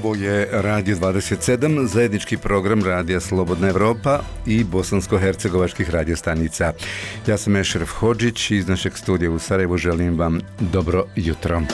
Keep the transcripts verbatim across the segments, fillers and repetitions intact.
Ovo je Radio dvadeset sedam, zajednički program Radija Slobodna Evropa i bosansko-hercegovačkih radiostanica. Ja sam Ešref Hodžić iz našeg studija u Sarajevu. Želim vam dobro jutro.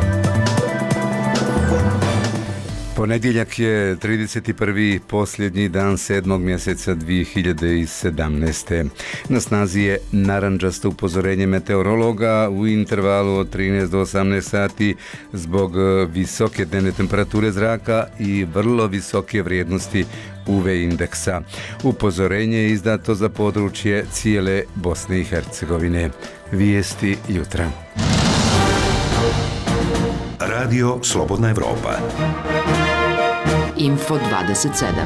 Ponedjeljak je trideset prvi posljednji dan sedmog mjeseca dvije hiljade sedamnaeste. Na snazi je narandžasto upozorenje meteorologa u intervalu od trinaest do osamnaest sati zbog visoke dnevne temperature zraka i vrlo visoke vrijednosti U V indeksa. Upozorenje je izdato za područje cijele Bosne i Hercegovine. Vijesti jutra. Radio Slobodna Evropa. Info dvadeset sedam.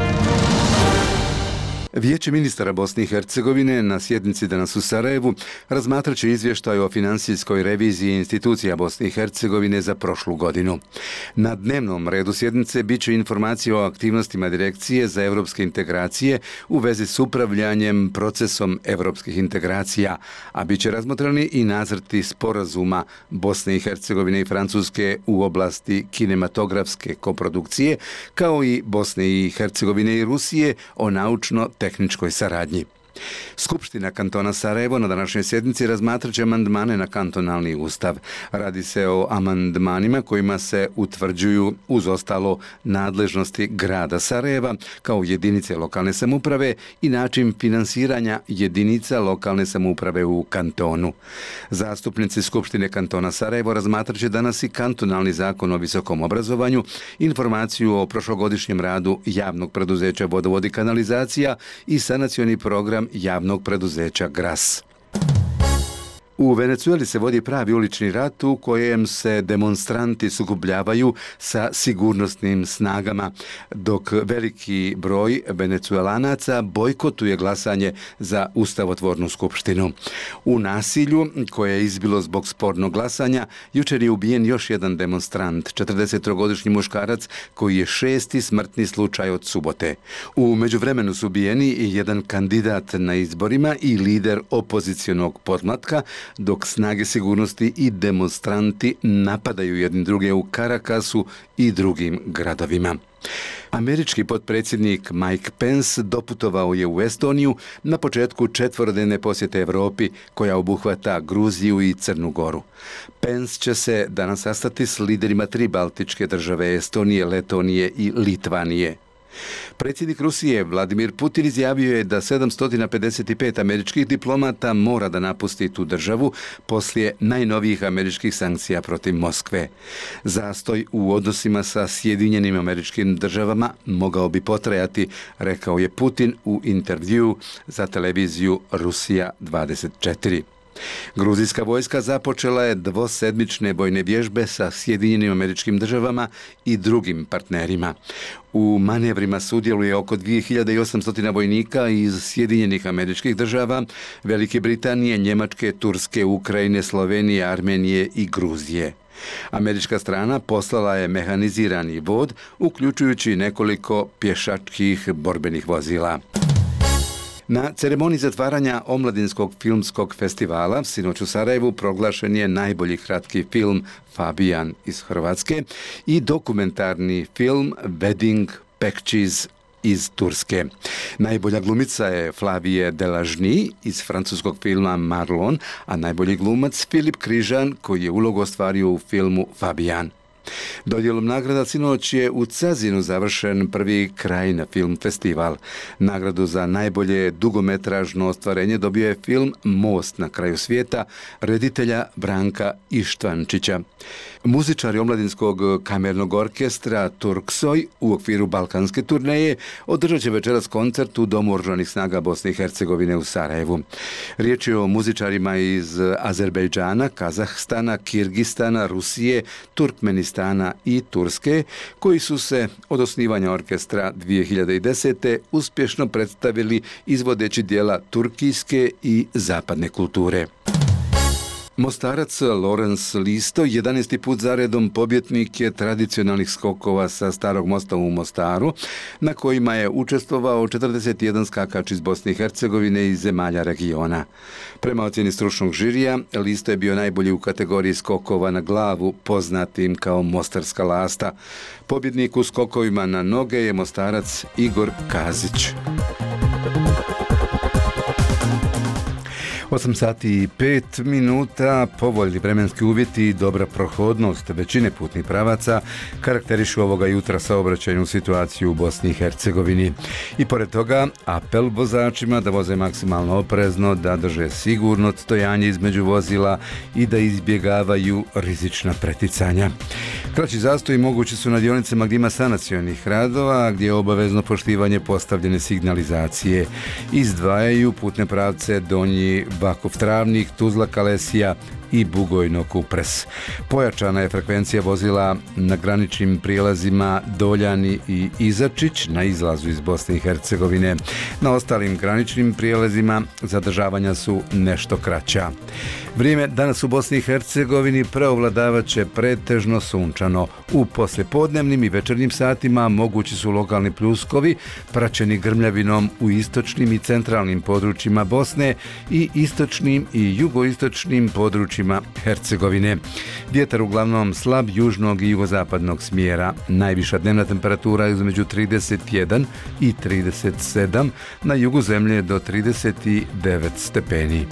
Vijeće ministara Bosne i Hercegovine na sjednici danas u Sarajevu razmatrat će izvještaj o financijskoj reviziji institucija Bosne i Hercegovine za prošlu godinu. Na dnevnom redu sjednice bit će informacije o aktivnostima Direkcije za evropske integracije u vezi s upravljanjem procesom evropskih integracija, a bit će razmotreni i nacrti sporazuma Bosne i Hercegovine i Francuske u oblasti kinematografske koprodukcije, kao i Bosne i Hercegovine i Rusije o naučno tehničkoj saradnji. Skupština kantona Sarajevo na današnjoj sjednici razmatrat će amandmane na kantonalni ustav. Radi se o amandmanima kojima se utvrđuju uz ostalo nadležnosti grada Sarajeva kao jedinice lokalne samouprave i način finansiranja jedinica lokalne samouprave u kantonu. Zastupnici Skupštine kantona Sarajevo razmatrat će danas i kantonalni zakon o visokom obrazovanju, informaciju o prošlogodišnjem radu javnog preduzeća Vodovod i kanalizacija i sanacioni program javnog preduzeća Gras. U Venecueli se vodi pravi ulični rat u kojem se demonstranti sukobljavaju sa sigurnosnim snagama, dok veliki broj Venecuelanaca bojkotuje glasanje za ustavotvornu skupštinu. U nasilju koje je izbilo zbog spornog glasanja, jučer je ubijen još jedan demonstrant, četrdesettrogodišnji muškarac koji je šesti smrtni slučaj od subote. U međuvremenu su ubijeni i jedan kandidat na izborima i lider opozicionog podmlatka, dok snage sigurnosti i demonstranti napadaju jedni druge u Carakasu i drugim gradovima. Američki potpredsjednik Mike Pence doputovao je u Estoniju na početku četverodnevne posjete Europi koja obuhvata Gruziju i Crnu Goru. Pence će se danas sastati s liderima tri baltičke države Estonije, Letonije i Litvanije. Predsjednik Rusije Vladimir Putin izjavio je da sedamsto pedeset pet američkih diplomata mora da napusti tu državu poslije najnovijih američkih sankcija protiv Moskve. Zastoj u odnosima sa Sjedinjenim Američkim Državama mogao bi potrajati, rekao je Putin u intervjuu za televiziju Rusija dvadeset četiri. Gruzijska vojska započela je dvosedmične bojne vježbe sa Sjedinjenim Američkim Državama i drugim partnerima. U manevrima sudjeluje oko dvije hiljade osamsto vojnika iz Sjedinjenih Američkih Država, Velike Britanije, Njemačke, Turske, Ukrajine, Slovenije, Armenije i Gruzije. Američka strana poslala je mehanizirani vod, uključujući nekoliko pješačkih borbenih vozila. Na ceremoniji zatvaranja Omladinskog filmskog festivala sinoć u Sarajevu proglašen je najbolji kratki film Fabijan iz Hrvatske i dokumentarni film Wedding Packages iz Turske. Najbolja glumica je Flavie Delažni iz francuskog filma Marlon, a najbolji glumac Filip Križan koji je ulogu ostvario u filmu Fabijan. Dodjelom nagrada sinoć je u Cazinu završen prvi Krajina film festival. Nagradu za najbolje dugometražno ostvarenje dobio je film Most na kraju svijeta reditelja Branka Ištvančića. Muzičari Omladinskog kamernog orkestra Turksoj u okviru balkanske turneje održat će večeras koncert u Domu oružanih snaga Bosne i Hercegovine u Sarajevu. Riječ je o muzičarima iz Azerbejdžana, Kazahstana, Kirgistana, Rusije, Turkmenistana i Turske, koji su se od osnivanja orkestra dvije hiljade desete. uspješno predstavili izvodeći dijela turkijske i zapadne kulture. Mostarac Lorenz Listo, jedanaesti put zaredom pobjednik je tradicionalnih skokova sa Starog mosta u Mostaru, na kojima je učestvovao četrdeset jedan skakač iz Bosne i Hercegovine i zemalja regiona. Prema ocjeni stručnog žirija, Listo je bio najbolji u kategoriji skokova na glavu, poznatim kao Mostarska lasta. Pobjednik u skokovima na noge je Mostarac Igor Kazić. osam sati i pet minuta, povoljni vremenski uvjeti i dobra prohodnost većine putnih pravaca karakterišu ovoga jutra saobraćajnu situaciju u Bosni i Hercegovini. I pored toga, apel vozačima da voze maksimalno oprezno, da drže sigurno stojanje između vozila i da izbjegavaju rizična preticanja. Kraći zastoji mogući su na dionicama gdje ima sanacionih radova, gdje je obavezno poštivanje postavljene signalizacije. Izdvajaju putne pravce Donji Vakuf Travnik, Tuzla Kalesija i Bugojno Kupres. Pojačana je frekvencija vozila na graničnim prijelazima Doljani i Izačić na izlazu iz Bosne i Hercegovine. Na ostalim graničnim prijelazima zadržavanja su nešto kraća. Vrijeme danas u Bosni i Hercegovini preovladavat će pretežno sunčano. U poslijepodnevnim i večernjim satima mogući su lokalni pljuskovi praćeni grmljavinom u istočnim i centralnim područjima Bosne i istočnim i jugoistočnim područjima Hercegovine. Vjetar uglavnom slab južnog i jugozapadnog smjera. Najviša dnevna temperatura između trideset jedan i trideset sedam, na jugu zemlje do trideset devet stepeni.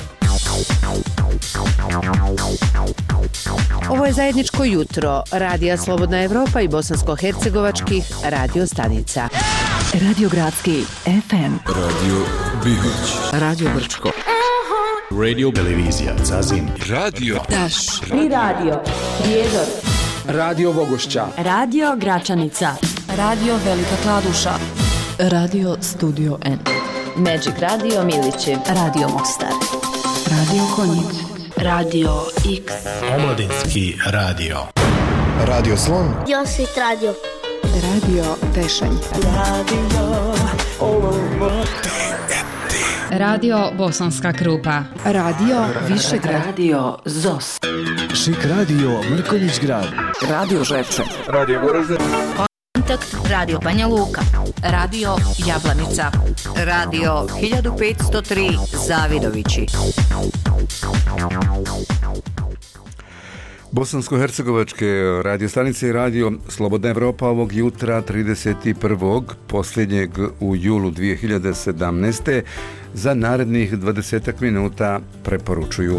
Ovo je zajedničko jutro Radija Slobodna Evropa i bosansko-hercegovačkih radio stanica. Radio Gradski F M, Radio Bihoć, Radio Brčko, Radio Televizija Zazin, Radio Daš i Radio Prijedor, Radio Vogošća, Radio Gračanica, Radio Velika Kladuša, Radio Studio N, Magic Radio Milići, Radio Mostar, Radio Konjic, Radio X, Omladinski radio, Radio Slon, Josit Radio, Radio Tešanj, Radio Olovo, Radio Bosanska Krupa, Radio Višegrad, Radio Zos, Šik radio Mrkonjić Grad, Radio Žepče, Radio Goražde, Kontakt Radio Banja Luka, Radio Jablanica, Radio hiljadu petsto tri Zavidovići. Bosansko-hercegovačke radio stanice i radio Slobodna Evropa ovog jutra trideset prvog posljednjeg u julu dvije hiljade sedamnaeste za narednih dvadesetak minuta preporučuju: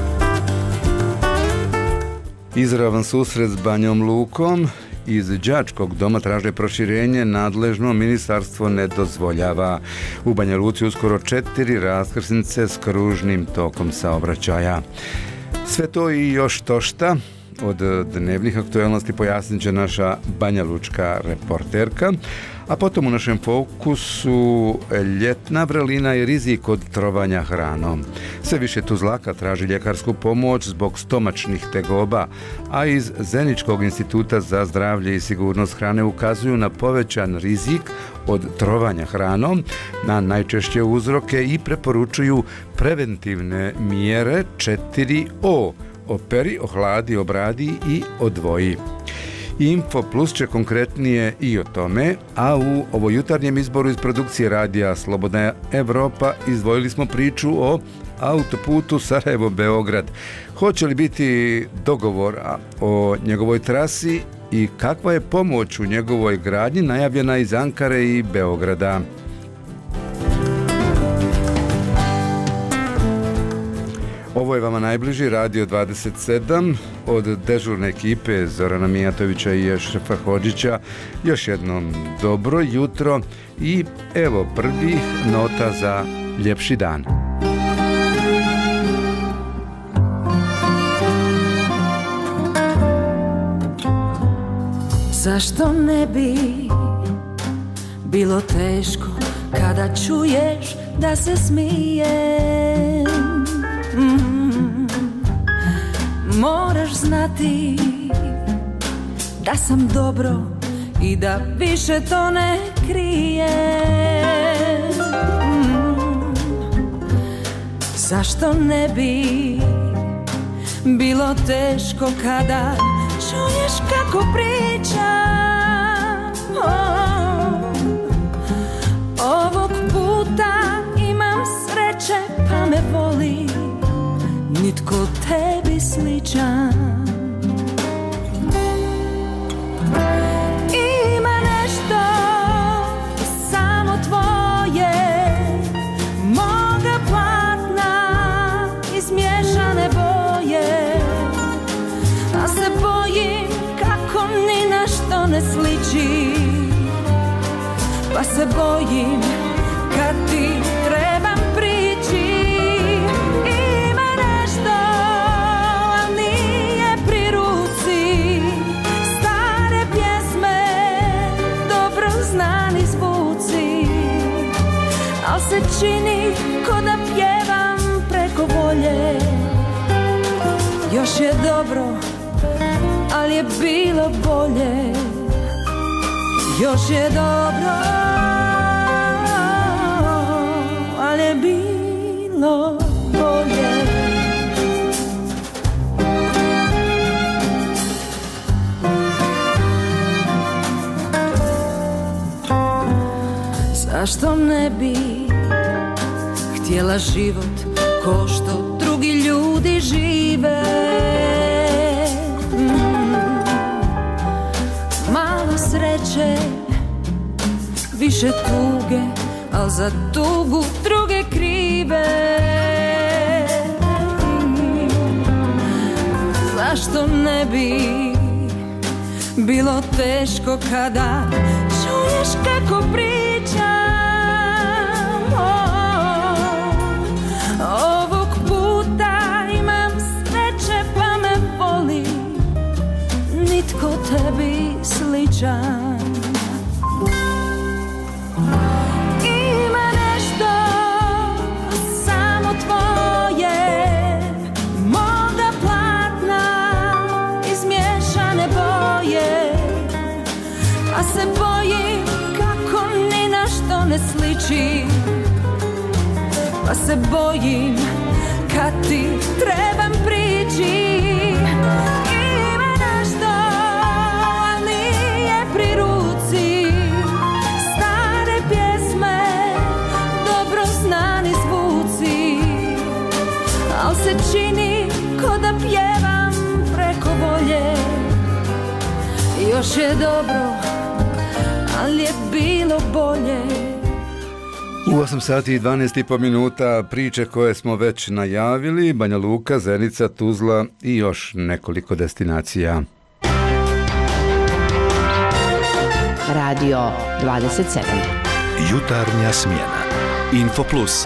izravan susret s Banjom Lukom. Iz đačkog doma traže proširenje, nadležno ministarstvo ne dozvoljava. U Banja Luci uskoro četiri raskrsnice s kružnim tokom saobraćaja. Sve to i još tošta od dnevnih aktualnosti pojasnit će naša banjalučka reporterka, a potom u našem fokusu ljetna vrelina i rizik od trovanja hranom. Sve više Tuzlaka traži ljekarsku pomoć zbog stomačnih tegoba, a iz Zeničkog instituta za zdravlje i sigurnost hrane ukazuju na povećan rizik od trovanja hranom, na najčešće uzroke i preporučuju preventivne mjere četiri O: operi, ohladi, obradi i odvoji. Info Plus će konkretnije i o tome, a u ovo jutarnjem izboru iz produkcije radija Slobodna Evropa izdvojili smo priču o autoputu Sarajevo-Beograd. Hoće li biti dogovor o njegovoj trasi i kakva je pomoć u njegovoj gradnji najavljena iz Ankare i Beograda? Ovo je vama najbliži Radio dvadeset sedam od dežurne ekipe Zorana Mijatovića i Ešrefa Hodžića. Još jednom dobro jutro i evo prvih nota za ljepši dan. Zašto ne bi bilo teško kada čuješ da se smijem? Mm, moraš znati da sam dobro i da više to ne krijem. Mm, zašto ne bi bilo teško kada čuješ kako pričam. Oh, ovog puta imam sreće pa me voli nitko tebi sličan. Ima nešto samo tvoje, moga platna izmiješane boje, a se bojim kako ni na što ne sliči, pa se bojim kad ti trebam prići. Ima nešto, al nije pri ruci, stare pjesme dobro znani zvuci, al se čini ko da pjevam preko volje. Još je dobro, al je bilo bolje. Još je dobro, al je bilo bolje. Zašto ne bi htjela život ko što drugi ljudi žive? Mm. Malo sreće, više tuge, al za tugu druge krive. Mm. Zašto ne bi bilo teško kada čuješ kako pričam? Ovog puta imam sreće pa me voli nitko tebi sličan. Ima nešto samo tvoje, moga platna izmiješane boje, a se bojim kako ni na što ne sliči, pa se bojim kad ti trebam prići. Ima nešto, al nije pri ruci, stare pjesme dobro znani zvuci, al se čini ko da pjevam preko volje. Još je dobro, al je bilo bolje. U osam sati i dvanaest i po minuta priče koje smo već najavili, Banja Luka, Zenica, Tuzla i još nekoliko destinacija. Radio dvadeset sedam. Jutarnja smjena. Info Plus.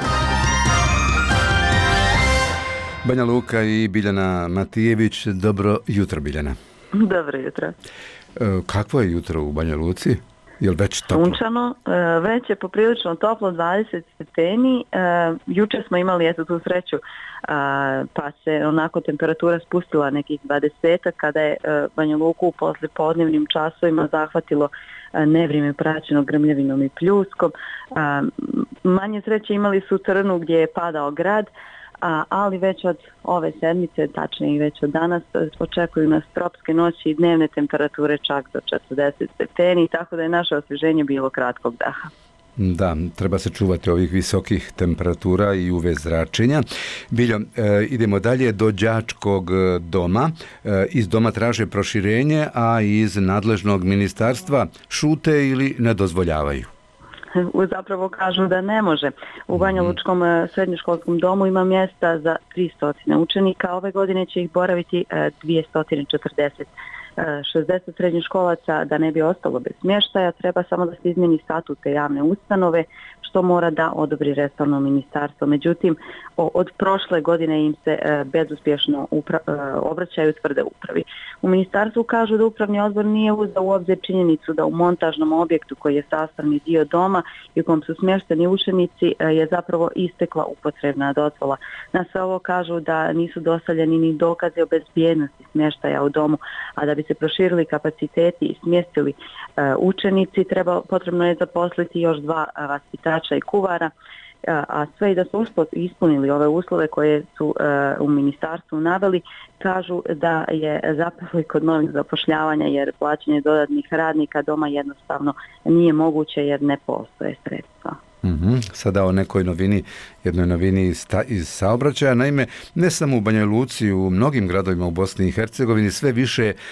Banja Luka i Biljana Matijević. Dobro jutro, Biljana. Dobro jutro. E, kakvo je jutro u Banja Luci? Jel već toplo? Sunčano, već je poprilično toplo, dvadeset stepeni. Jučer smo imali eto tu sreću, pa se onako temperatura spustila nekih dvadesetak kada je Banja Luku u poslijepodnevnim časovima zahvatilo nevrijeme praćeno grmljavinom i pljuskom. Manje sreće imali su u Trnu gdje je padao grad, ali već od ove sedmice, tačnije i već od danas, očekuju nas tropske noći i dnevne temperature čak do četrdeset stepeni, tako da je naše osvježenje bilo kratkog daha. Da, treba se čuvati ovih visokih temperatura i U V zračenja. Biljo, e, idemo dalje do đačkog doma. E, iz doma traže proširenje, a iz nadležnog ministarstva šute ili ne dozvoljavaju. Zapravo kažu da ne može. U Banja Lučkom srednjoškolskom domu ima mjesta za tristo učenika. Ove godine će ih boraviti dvjesto četrdeset. šezdeset srednjoškolaca da ne bi ostalo bez smještaja, treba samo da se izmjeni statut te javne ustanove, što mora da odobri resorno ministarstvo. Međutim, od prošle godine im se bezuspješno upra- obraćaju tvrde upravi. U ministarstvu kažu da upravni odbor nije uzeo u obzir činjenicu da u montažnom objektu koji je sastavni dio doma i u kom su smješteni učenici je zapravo istekla upotrebna dozvola. Na sve ovo kažu da nisu dostavljeni ni dokazi o bezbjednosti smještaja u domu, a da bi se proširili kapaciteti i smjestili uh, učenici, treba, potrebno je zaposliti još dva uh, vaspitača i kuvara a sve i da su ispunili ove uslove koje su u ministarstvu naveli, kažu da je zapravo i kod novih zapošljavanja, jer plaćanje dodatnih radnika doma jednostavno nije moguće jer ne postoje sredstva. Mm-hmm. Sada o nekoj novini, jednoj novini iz, ta, iz saobraćaja. Naime, ne samo u Banja Luci, u mnogim gradovima u Bosni i Hercegovini sve više e,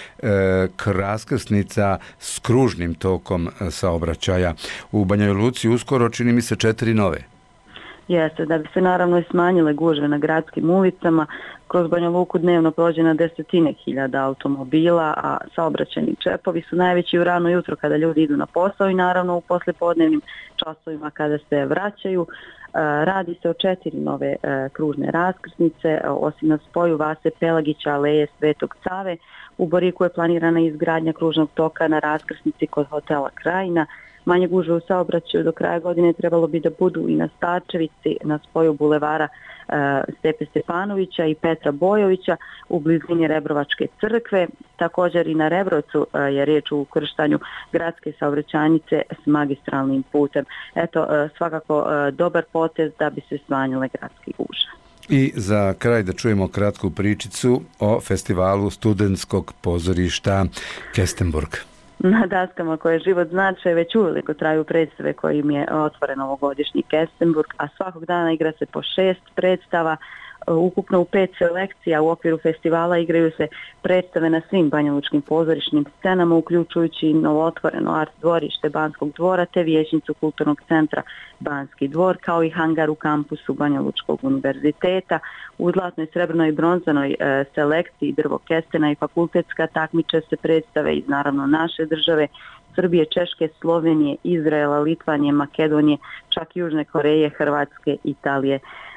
raskrsnica s kružnim tokom e, saobraćaja. U Banja Luci uskoro čini mi se četiri nove. Jeste, da bi se naravno i smanjile gužve na gradskim ulicama, kroz Banja Luku dnevno prođe na desetine hiljada automobila, a saobraćajni čepovi su najveći u rano jutro kada ljudi idu na posao i naravno u poslijepodnevnim časovima kada se vraćaju. Radi se o četiri nove kružne raskrsnice, osim na spoju Vase Pelagića, aleje Svetog Save. U Boriku je planirana izgradnja kružnog toka na raskrsnici kod hotela Krajina. Manje gužve u saobraćaju do kraja godine trebalo bi da budu i na Starčevici, na spoju bulevara e, Stepe Stefanovića i Petra Bojovića u blizini Rebrovačke crkve. Također i na Rebrovcu e, je riječ o ukrštanju gradske saobraćajnice s magistralnim putem. Eto, e, svakako e, dobar potez da bi se smanjile gradske gužve. I za kraj da čujemo kratku pričicu o festivalu studentskog pozorišta Kestenburg. Na daskama koje život znače već uveliko traju predstave kojim je otvoren ovogodišnji Kestenburg, a svakog dana igra se po šest predstava. Ukupno u pet selekcija u okviru festivala igraju se predstave na svim banjalučkim pozorišnim scenama, uključujući novootvoreno art dvorište Banskog dvora te vijećnicu kulturnog centra Banski dvor, kao i hangar u kampusu Banjalučkog univerziteta. U zlatnoj, srebrnoj i bronzanoj e, selekciji drvo kestena i fakultetska takmiče se predstave iz naravno naše države, Srbije, Češke, Slovenije, Izraela, Litvanije, Makedonije, čak Južne Koreje, Hrvatske, Italije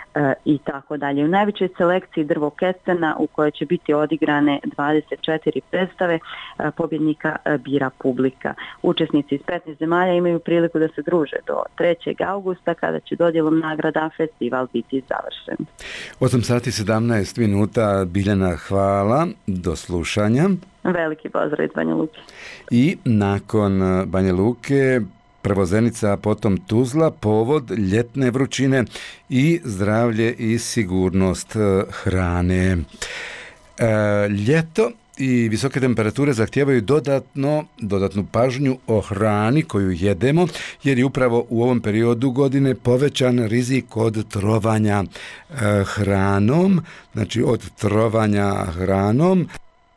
i tako dalje. U najvećoj selekciji drvo kestena u kojoj će biti odigrane dvadeset četiri predstave pobjednika bira publika. Učesnici iz petnaest zemalja imaju priliku da se druže do trećeg augusta kada će dodjelom nagrada festival biti završen. osam sati sedamnaest minuta. Biljana, hvala. Do slušanja. Veliki pozdrav iz Banja Luke. I nakon Banja Luke prvo Zenica, potom Tuzla, povod ljetne vrućine i zdravlje i sigurnost hrane. E, ljeto i visoke temperature zahtijevaju dodatno, dodatnu pažnju o hrani koju jedemo, jer je upravo u ovom periodu godine povećan rizik od trovanja e, hranom, znači od trovanja hranom.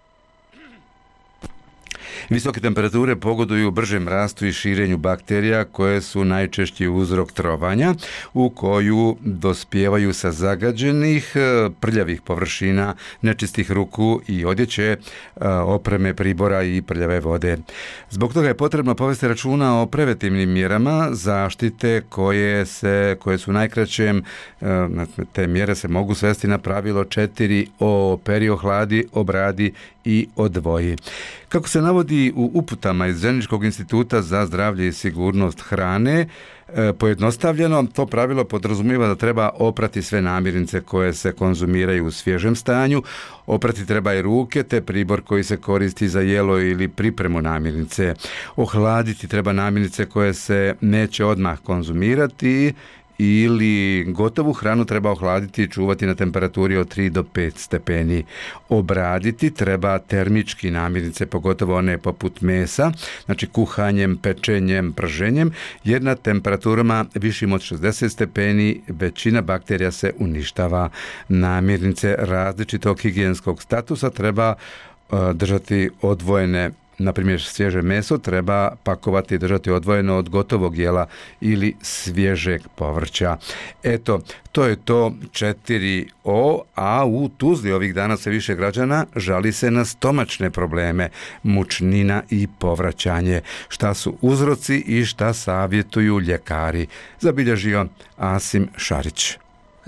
Visoke temperature pogoduju bržem rastu i širenju bakterija koje su najčešći uzrok trovanja, u koju dospijevaju sa zagađenih, prljavih površina, nečistih ruku i odjeće, opreme, pribora i prljave vode. Zbog toga je potrebno povesti računa o preventivnim mjerama zaštite koje, se, koje su najkraćem, te mjere se mogu svesti na pravilo četiri O: peri, ohladi, obradi i odvoji. Kako se navodi u uputama iz Zeničkog instituta za zdravlje i sigurnost hrane, pojednostavljeno, to pravilo podrazumijeva da treba oprati sve namirnice koje se konzumiraju u svježem stanju, oprati treba i ruke te pribor koji se koristi za jelo ili pripremu namirnice. Ohladiti treba namirnice koje se neće odmah konzumirati ili gotovu hranu treba ohladiti i čuvati na temperaturi od tri do pet stepeni. Obraditi treba termički namirnice, pogotovo one poput mesa, znači kuhanjem, pečenjem, prženjem, jer na temperaturama višim od šezdeset stepeni većina bakterija se uništava. Namirnice različitog higijenskog statusa treba uh, držati odvojene. Na primjer, svježe meso treba pakovati i držati odvojeno od gotovog jela ili svježeg povrća. Eto, to je to četiri O, a u Tuzli ovih dana sve više građana žali se na stomačne probleme, mučnina i povraćanje. Šta su uzroci i šta savjetuju ljekari? Zabilježio Asim Šarić.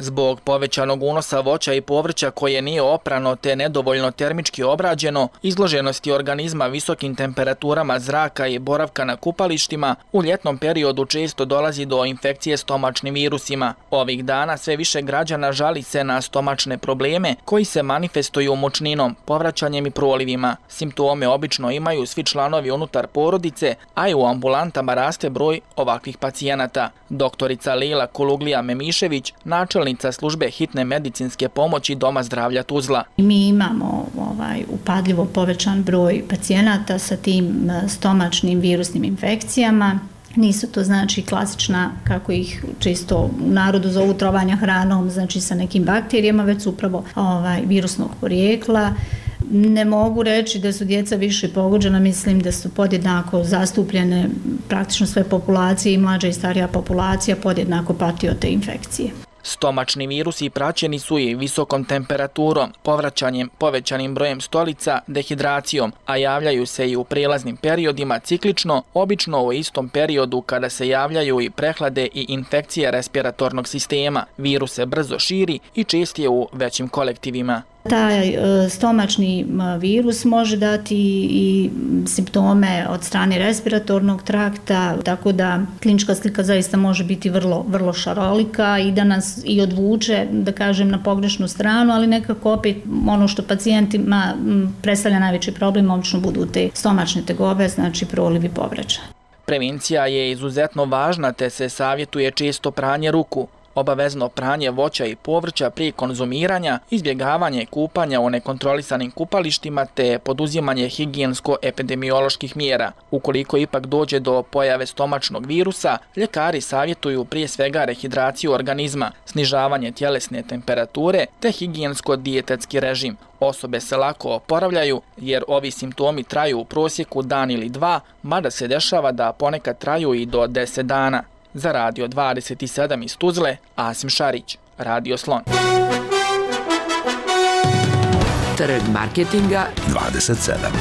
Zbog povećanog unosa voća i povrća koje nije oprano te nedovoljno termički obrađeno, izloženosti organizma visokim temperaturama zraka i boravka na kupalištima, u ljetnom periodu često dolazi do infekcije stomačnim virusima. Ovih dana sve više građana žali se na stomačne probleme koji se manifestuju mučninom, povraćanjem i prolivima. Simptome obično imaju svi članovi unutar porodice, a i u ambulantama raste broj ovakvih pacijenata. Doktorica Lila Kuluglija Memišević, načelnica službe hitne medicinske pomoći Doma zdravlja Tuzla. Mi imamo ovaj, upadljivo povećan broj pacijenata sa tim stomačnim virusnim infekcijama. Nisu to znači klasična, kako ih čisto u narodu zovu, trovanja hranom, znači sa nekim bakterijama, već su upravo ovaj, virusnog porijekla. Ne mogu reći da su djeca više pogođena, mislim da su podjednako zastupljene praktično sve populacije, i mlađa i starija populacija podjednako pati od te infekcije. Stomačni virusi praćeni su i visokom temperaturom, povraćanjem, povećanim brojem stolica, dehidracijom, a javljaju se i u prijelaznim periodima ciklično, obično u istom periodu kada se javljaju i prehlade i infekcije respiratornog sistema. Virus se brzo širi i čest je u većim kolektivima. Taj stomačni virus može dati i simptome od strane respiratornog trakta, tako da klinička slika zaista može biti vrlo, vrlo šarolika i da nas i odvuče, da kažem, na pogrešnu stranu, ali nekako opet ono što pacijentima predstavlja najveći problem, obično budu te stomačne tegobe, znači proliv i povraćaj. Prevencija je izuzetno važna, te se savjetuje često pranje ruku. Obavezno pranje voća i povrća prije konzumiranja, izbjegavanje kupanja u nekontrolisanim kupalištima te poduzimanje higijensko-epidemioloških mjera. Ukoliko ipak dođe do pojave stomačnog virusa, ljekari savjetuju prije svega rehidraciju organizma, snižavanje tjelesne temperature te higijensko-dijetetski režim. Osobe se lako oporavljaju jer ovi simptomi traju u prosjeku dan ili dva, mada se dešava da ponekad traju i do deset dana. Za Radio dvadeset sedam iz Tuzle, Asim Šarić, Radio Slon. Trg marketinga dvadeset sedam.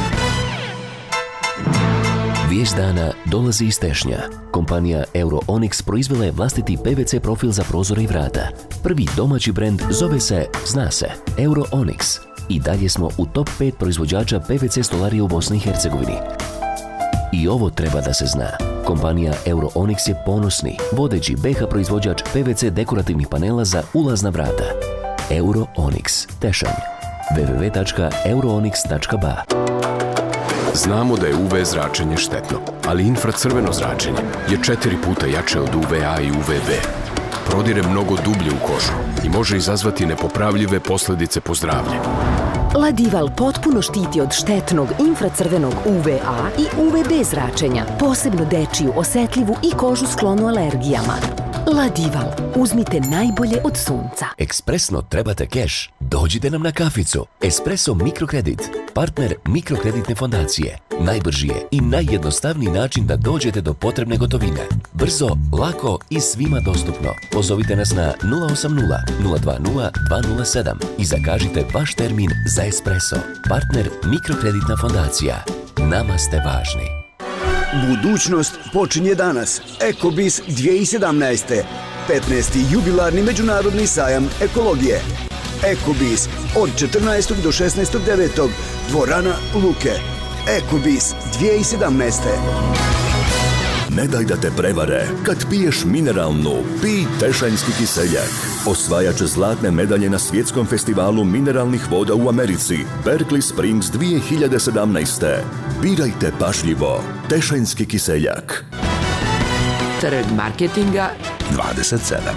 Vijest dana dolazi iz Tešnja. Kompanija EuroOnix proizvela je vlastiti P V C profil za prozore i vrata. Prvi domaći brend zove se, zna se, EuroOnix. I dalje smo u top pet proizvođača P V C stolarije u Bosni i Hercegovini. I ovo treba da se zna. Kompanija EuroOnix je ponosni, vodeći B H proizvođač P V C dekorativnih panela za ulazna vrata. EuroOnix, Tešanj. w w w tačka euroonix tačka b a. Znamo da je U V zračenje štetno, ali infracrveno zračenje je četiri puta jače od U V A i U V B. Prodire mnogo dublje u kožu i može izazvati nepopravljive posljedice po zdravlje. Ladival potpuno štiti od štetnog infracrvenog U V A i U V B zračenja, posebno dečiju, osetljivu i kožu sklonu alergijama. Ladival, uzmite najbolje od sunca. Ekspresno trebate keš? Dođite nam na kaficu. Espresso Mikrokredit, partner mikrokreditne fondacije. Najbrži je i najjednostavniji način da dođete do potrebne gotovine. Brzo, lako i svima dostupno. Pozovite nas na nula osam nula, nula dva nula, dva nula sedam i zakažite vaš termin za espresso. Partner mikrokreditna fondacija. Nama ste važni. Budućnost počinje danas. Ekobis dvije tisuće sedamnaeste. petnaesti jubilarni međunarodni sajam ekologije. Ekobis od četrnaestog do šesnaestog devetog Dvorana Luke. Ekobis dvije tisuće sedamnaeste. Ne daj da te prevare. Kad piješ mineralnu, pij Tešanjski kiseljak. Osvajač zlatne medalje na svjetskom festivalu mineralnih voda u Americi, Berkeley Springs dvije hiljade sedamnaeste. Birajte pažljivo. Tešanjski kiseljak. Trg marketinga dvadeset sedam.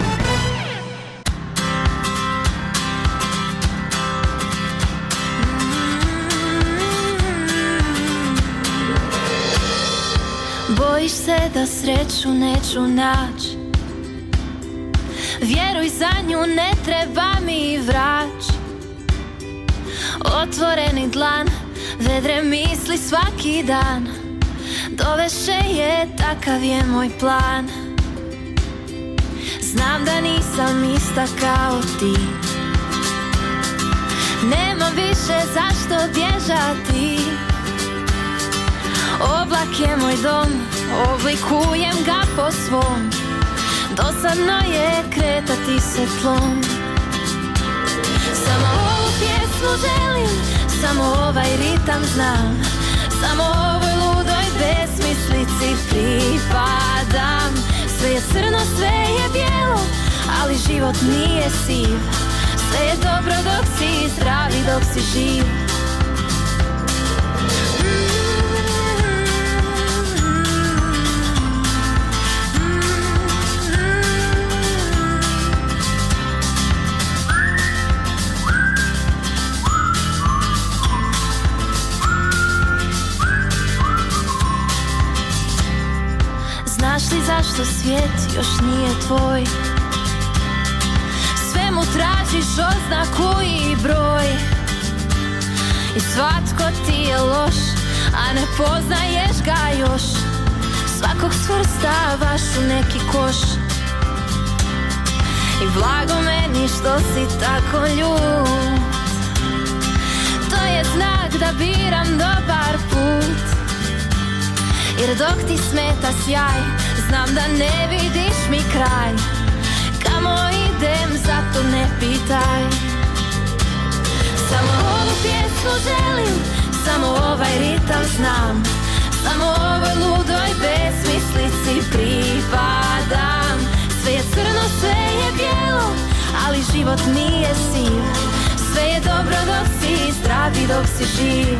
Bojiš se da sreću neću naći, vjeruj, za nju ne treba mi vrać. Otvoreni dlan, vedre misli svaki dan, doveše je, takav je moj plan. Znam da nisam ista kao ti, nema više zašto bježati. Oblak je moj dom, oblikujem ga po svom, dosadno je krenuti. okretati se tlom. Samo ovu pjesmu želim, samo ovaj ritam znam, samo ovoj ludoj besmislici pripadam. Sve je crno, sve je bijelo, ali život nije siv. Sve je dobro dok si zdrav i dok si živ. Znaš li zašto svijet još nije tvoj? Sve mu tražiš oznaku i broj. I svatko ti je loš, a ne poznaješ ga još. Svakog svrstavaš u neki koš. I blago meni što si tako ljut. To je znak da biram dobar put. Jer dok ti smeta sjaj, znam da ne vidiš mi kraj. Kamo idem, zato ne pitaj. Samo ovu pjesmu želim, samo ovaj ritam znam, samo ovoj ludoj besmislici pripadam. Sve je crno, sve je bijelo, ali život nije siv. Sve je dobro dok si zdrav i dok si živ.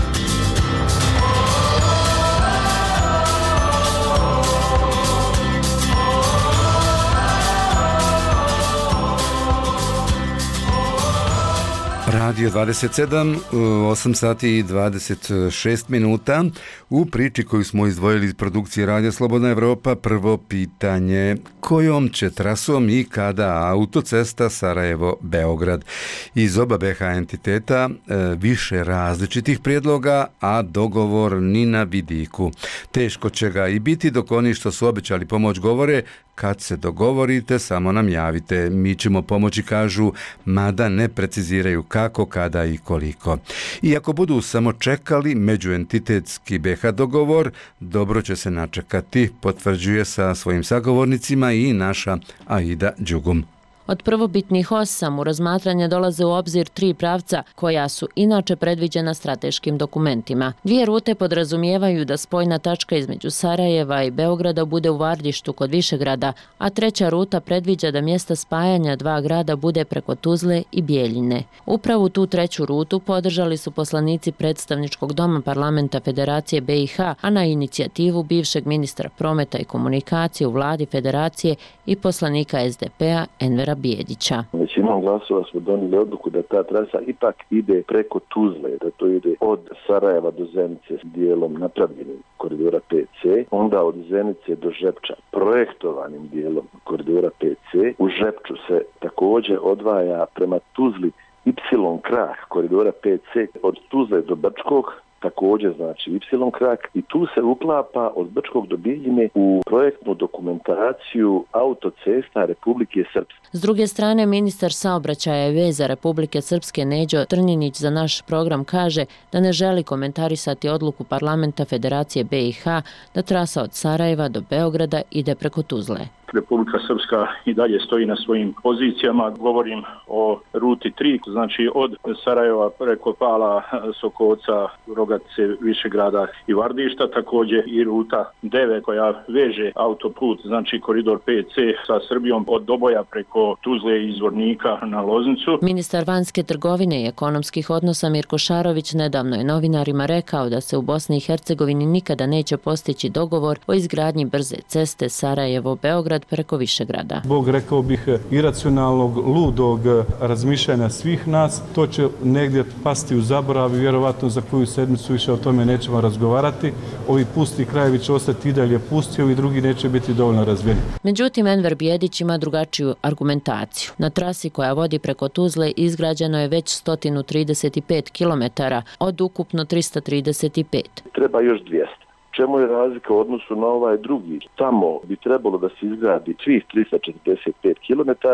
Radio dvadeset sedam, osam sati i dvadeset šest minuta. U priči koju smo izdvojili iz produkcije Radija Slobodna Evropa, prvo pitanje: kojom će trasom i kada autocesta Sarajevo-Beograd? Iz oba B H entiteta više različitih prijedloga, a dogovor ni na vidiku. Teško će ga i biti, dok oni što su obećali pomoć govore: kad se dogovorite, samo nam javite. Mi ćemo pomoći, kažu, mada ne preciziraju kako, kada i koliko. I ako budu samo čekali međuentitetski B H dogovor, dobro će se načekati, potvrđuje sa svojim sagovornicima i naša Aida Đugum. Od prvobitnih osam u razmatranje dolaze u obzir tri pravca koja su inače predviđena strateškim dokumentima. Dvije rute podrazumijevaju da spojna tačka između Sarajeva i Beograda bude u Vardištu kod Višegrada, a treća ruta predviđa da mjesta spajanja dva grada bude preko Tuzle i Bijeljine. Upravo tu treću rutu podržali su poslanici predstavničkog doma parlamenta Federacije B i H, a na inicijativu bivšeg ministra prometa i komunikacije u vladi Federacije i poslanika S D P-a Envera Bijedića. Većinom glasova smo donijeli odluku da ta trasa ipak ide preko Tuzle, da to ide od Sarajeva do Zenice s dijelom napravljenim koridora P C, onda od Zenice do Žepča projektovanim dijelom koridora P C. U Žepču se također odvaja prema Tuzli Y krak koridora P C od Tuzle do Brčkog, također znači Y krak, i tu se uklapa od Brčkog do Bijeljine u projektnu dokumentaciju autocesta Republike Srpske. S druge strane, ministar saobraćaja i veza Republike Srpske Neđo Trninić za naš program kaže da ne želi komentarisati odluku parlamenta Federacije B i H da trasa od Sarajeva do Beograda ide preko Tuzle. Republika Srpska i dalje stoji na svojim pozicijama. Govorim o ruti tri, znači od Sarajeva preko Pala, Sokovca, Rogatice, Višegrada i Vardišta, također i ruta devet koja veže autoput, znači koridor P C sa Srbijom od Doboja preko Tuzle i Zvornika na Loznicu. Ministar vanjske trgovine i ekonomskih odnosa Mirko Šarović nedavno je novinarima rekao da se u Bosni i Hercegovini nikada neće postići dogovor o izgradnji brze ceste Sarajevo-Beograd preko Višegrada. Zbog, rekao bih, iracionalnog, ludog razmišljanja svih nas, to će negdje pasti u zaborav i vjerovatno za koju sedmicu više o tome nećemo razgovarati. Ovi pusti krajevi će ostati i dalje pusti, ovi drugi neće biti dovoljno razvijeni. Međutim, Enver Bijedić ima drugačiju argumentaciju. Na trasi koja vodi preko Tuzle izgrađeno je već sto trideset pet kilometara od ukupno tristo trideset pet. Treba još dvjesto. Čemu je razlika u odnosu na ovaj drugi? Tamo bi trebalo da se izgradi svih tristo četrdeset pet kilometara,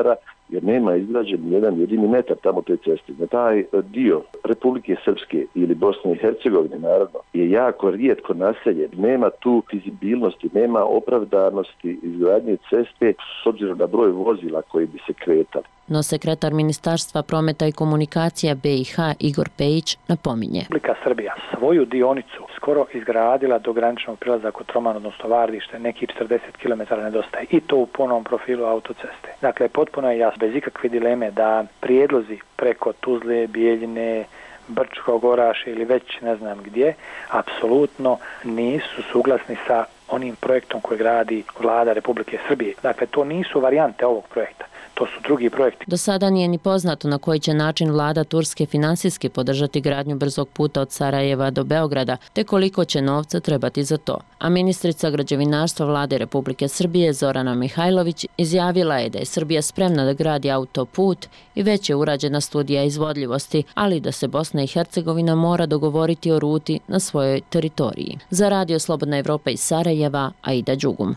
jer nema izgrađen jedan jedini metar tamo te ceste. Na taj dio Republike Srpske ili Bosne i Hercegovine, naravno, je jako rijetko naseljen. Nema tu fizibilnosti, nema opravdanosti izgradnje ceste s obzirom na broj vozila koji bi se kretali. No sekretar Ministarstva prometa i komunikacija B i H Igor Pejić napominje. Republika Srbija svoju dionicu skoro izgradila do graničnog prilaza Kotroman, odnosno Vardište, nekih četrdeset kilometara nedostaje i to u punom profilu autoceste. Dakle, potpuno je jasno, bez ikakve dileme, da prijedlozi preko Tuzle, Bijeljine, Brčkog, Oraše ili već ne znam gdje, apsolutno nisu suglasni sa onim projektom koji gradi vlada Republike Srbije. Dakle, to nisu varijante ovog projekta. To su drugi projekti. Do sada nije ni poznato na koji će način vlada Turske finansijski podržati gradnju brzog puta od Sarajeva do Beograda, te koliko će novca trebati za to. A ministrica građevinarstva vlade Republike Srbije Zorana Mihajlović izjavila je da je Srbija spremna da gradi autoput i već je urađena studija izvodljivosti, ali da se Bosna i Hercegovina mora dogovoriti o ruti na svojoj teritoriji. Za Radio Slobodna Evropa iz Sarajeva, Aida Đugum.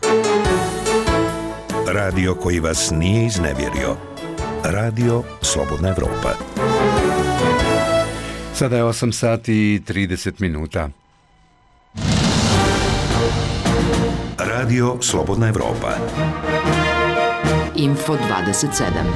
Radio koji vas nije iznevjerio. Radio Slobodna Evropa. Sada je osam sati i trideset minuta. Radio Slobodna Evropa. Info dvadeset sedam.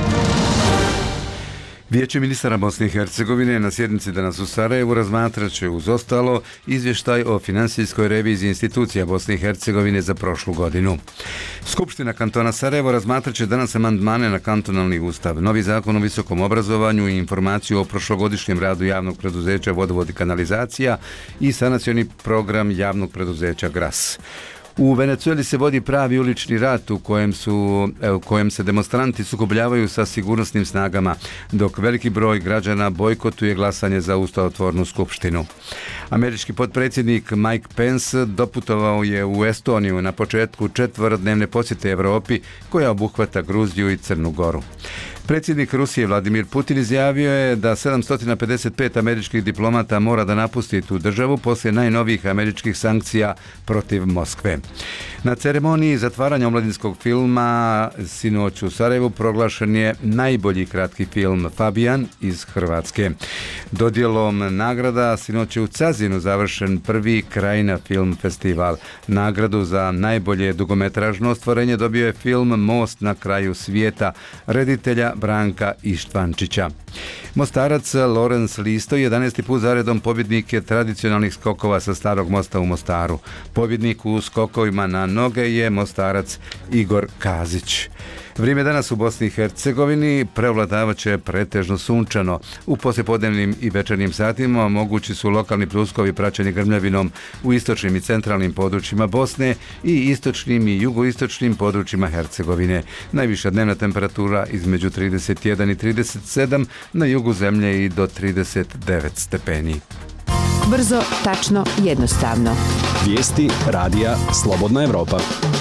Vijeće ministara Bosne i Hercegovine na sjednici danas u Sarajevu razmatrat će uz ostalo izvještaj o finansijskoj reviziji institucija Bosne i Hercegovine za prošlu godinu. Skupština kantona Sarajevo razmatrat će danas amandmane na kantonalni ustav, novi zakon o visokom obrazovanju i informaciju o prošlogodišnjem radu javnog preduzeća Vodovod i kanalizacija i sanacioni program javnog preduzeća Gras. U Venecueli se vodi pravi ulični rat u kojem, su, u kojem se demonstranti sukobljavaju sa sigurnosnim snagama, dok veliki broj građana bojkotuje glasanje za ustavotvornu skupštinu. Američki potpredsjednik Mike Pence doputovao je u Estoniju na početku četvorodnevne posjete Evropi koja obuhvata Gruziju i Crnu Goru. Predsjednik Rusije Vladimir Putin izjavio je da sedamsto pedeset pet američkih diplomata mora da napusti tu državu poslije najnovijih američkih sankcija protiv Moskve. Na ceremoniji zatvaranja omladinskog filma sinoć u Sarajevu proglašen je najbolji kratki film Fabijan iz Hrvatske. Dodjelom nagrada sinoć je u Cazinu završen prvi Krajina film festival. Nagradu za najbolje dugometražno ostvarenje dobio je film Most na kraju svijeta reditelja Branka Ištvančića. Mostarac Lorenz Listo jedanaesti put zaredom pobjednik je tradicionalnih skokova sa Starog mosta u Mostaru. Pobjednik u skokovima na noge je Mostarac Igor Kazić. Vrijeme danas u Bosni i Hercegovini prevladavat će pretežno sunčano. U poslijepodnevnim i večernjim satima mogući su lokalni pljuskovi praćeni grmljavinom u istočnim i centralnim područjima Bosne i istočnim i jugoistočnim područjima Hercegovine. Najviša dnevna temperatura između trideset jedan i trideset sedam, na jugu zemlje i do trideset devet stepeni. Brzo, tačno, jednostavno. Vijesti radija Slobodna Evropa.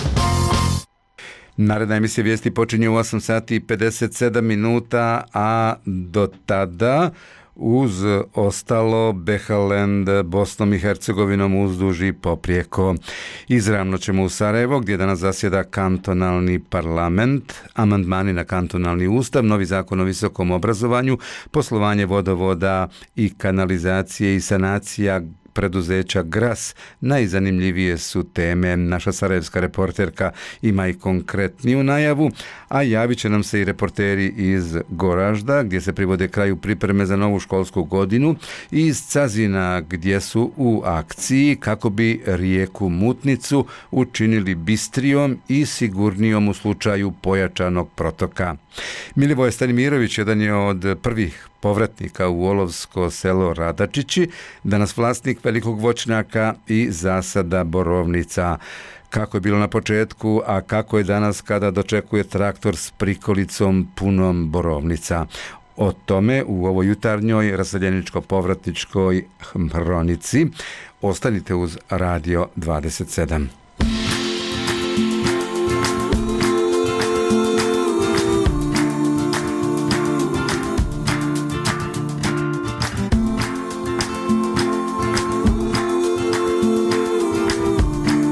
Naredna emisija vijesti počinje u osam sati i pedeset sedam minuta, a do tada uz ostalo Behalend Bosnom i Hercegovinom uzduž i poprijeko. Izravno ćemo u Sarajevo gdje danas zasjeda kantonalni parlament, amandmani na kantonalni ustav, novi zakon o visokom obrazovanju, poslovanje vodovoda i kanalizacije i sanacija preduzeća Gras. Najzanimljivije su teme. Naša sarajevska reporterka ima i konkretniju najavu, a javit će nam se i reporteri iz Goražda gdje se privode kraju pripreme za novu školsku godinu i iz Cazina gdje su u akciji kako bi rijeku Mutnicu učinili bistrijom i sigurnijom u slučaju pojačanog protoka. Milivoje Stanimirović jedan je od prvih povratnika u olovsko selo Radačići, danas vlasnik velikog voćnjaka i zasada borovnica. Kako je bilo na početku, a kako je danas kada dočekuje traktor s prikolicom punom borovnica. O tome u ovoj jutarnjoj raseljeničko-povratničkoj hronici. Ostanite uz Radio dvadeset sedam.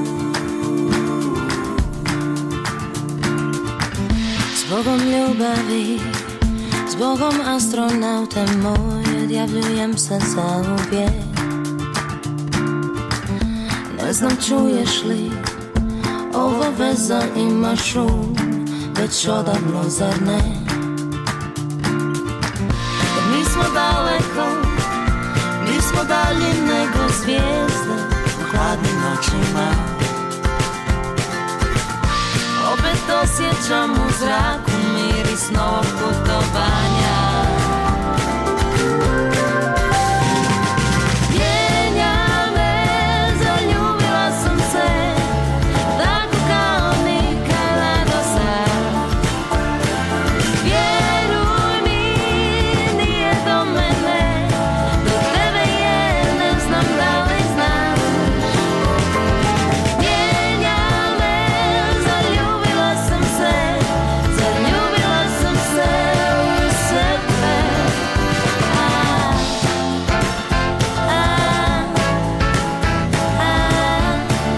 Zbogom ljubavi ljubavi, zbogom astronaute moje, odjavljujem se za uvijek. Ne znam čuješ li, ova veza ima šum, već odavno zar ne? Mi smo daleko, mi smo dalji nego zvijezde u hladnim noćima. Opet osjećam u zraku miris novog putovanja. Mijenja me, zaljubila sam se, tako kao nikada do sad. Vjeruj mi, nije do mene, do tebe je, ne znam da li znaš. Mijenja me, zaljubila sam se, zaljubila sam se u sebe. A, a, a.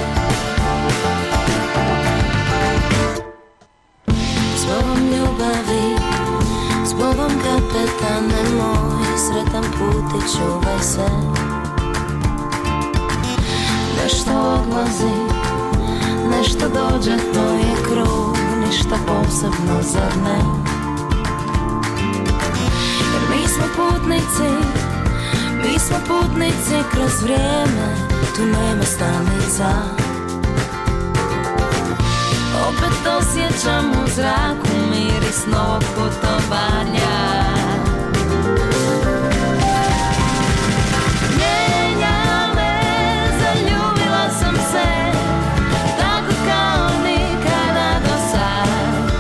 Zbogom ljubavi, zbogom kapetane moj, sretan put i čuvaj se. Nešto odlazi, nešto dođe, to je krug, ništa posebno, zar ne? Jer mi smo putnici, mi smo putnici kroz vrijeme, tu nema stanica. Opet osjećam u zraku miris novog putovanja. Mijenja me, zaljubila sam se, tako kao nikada do sad.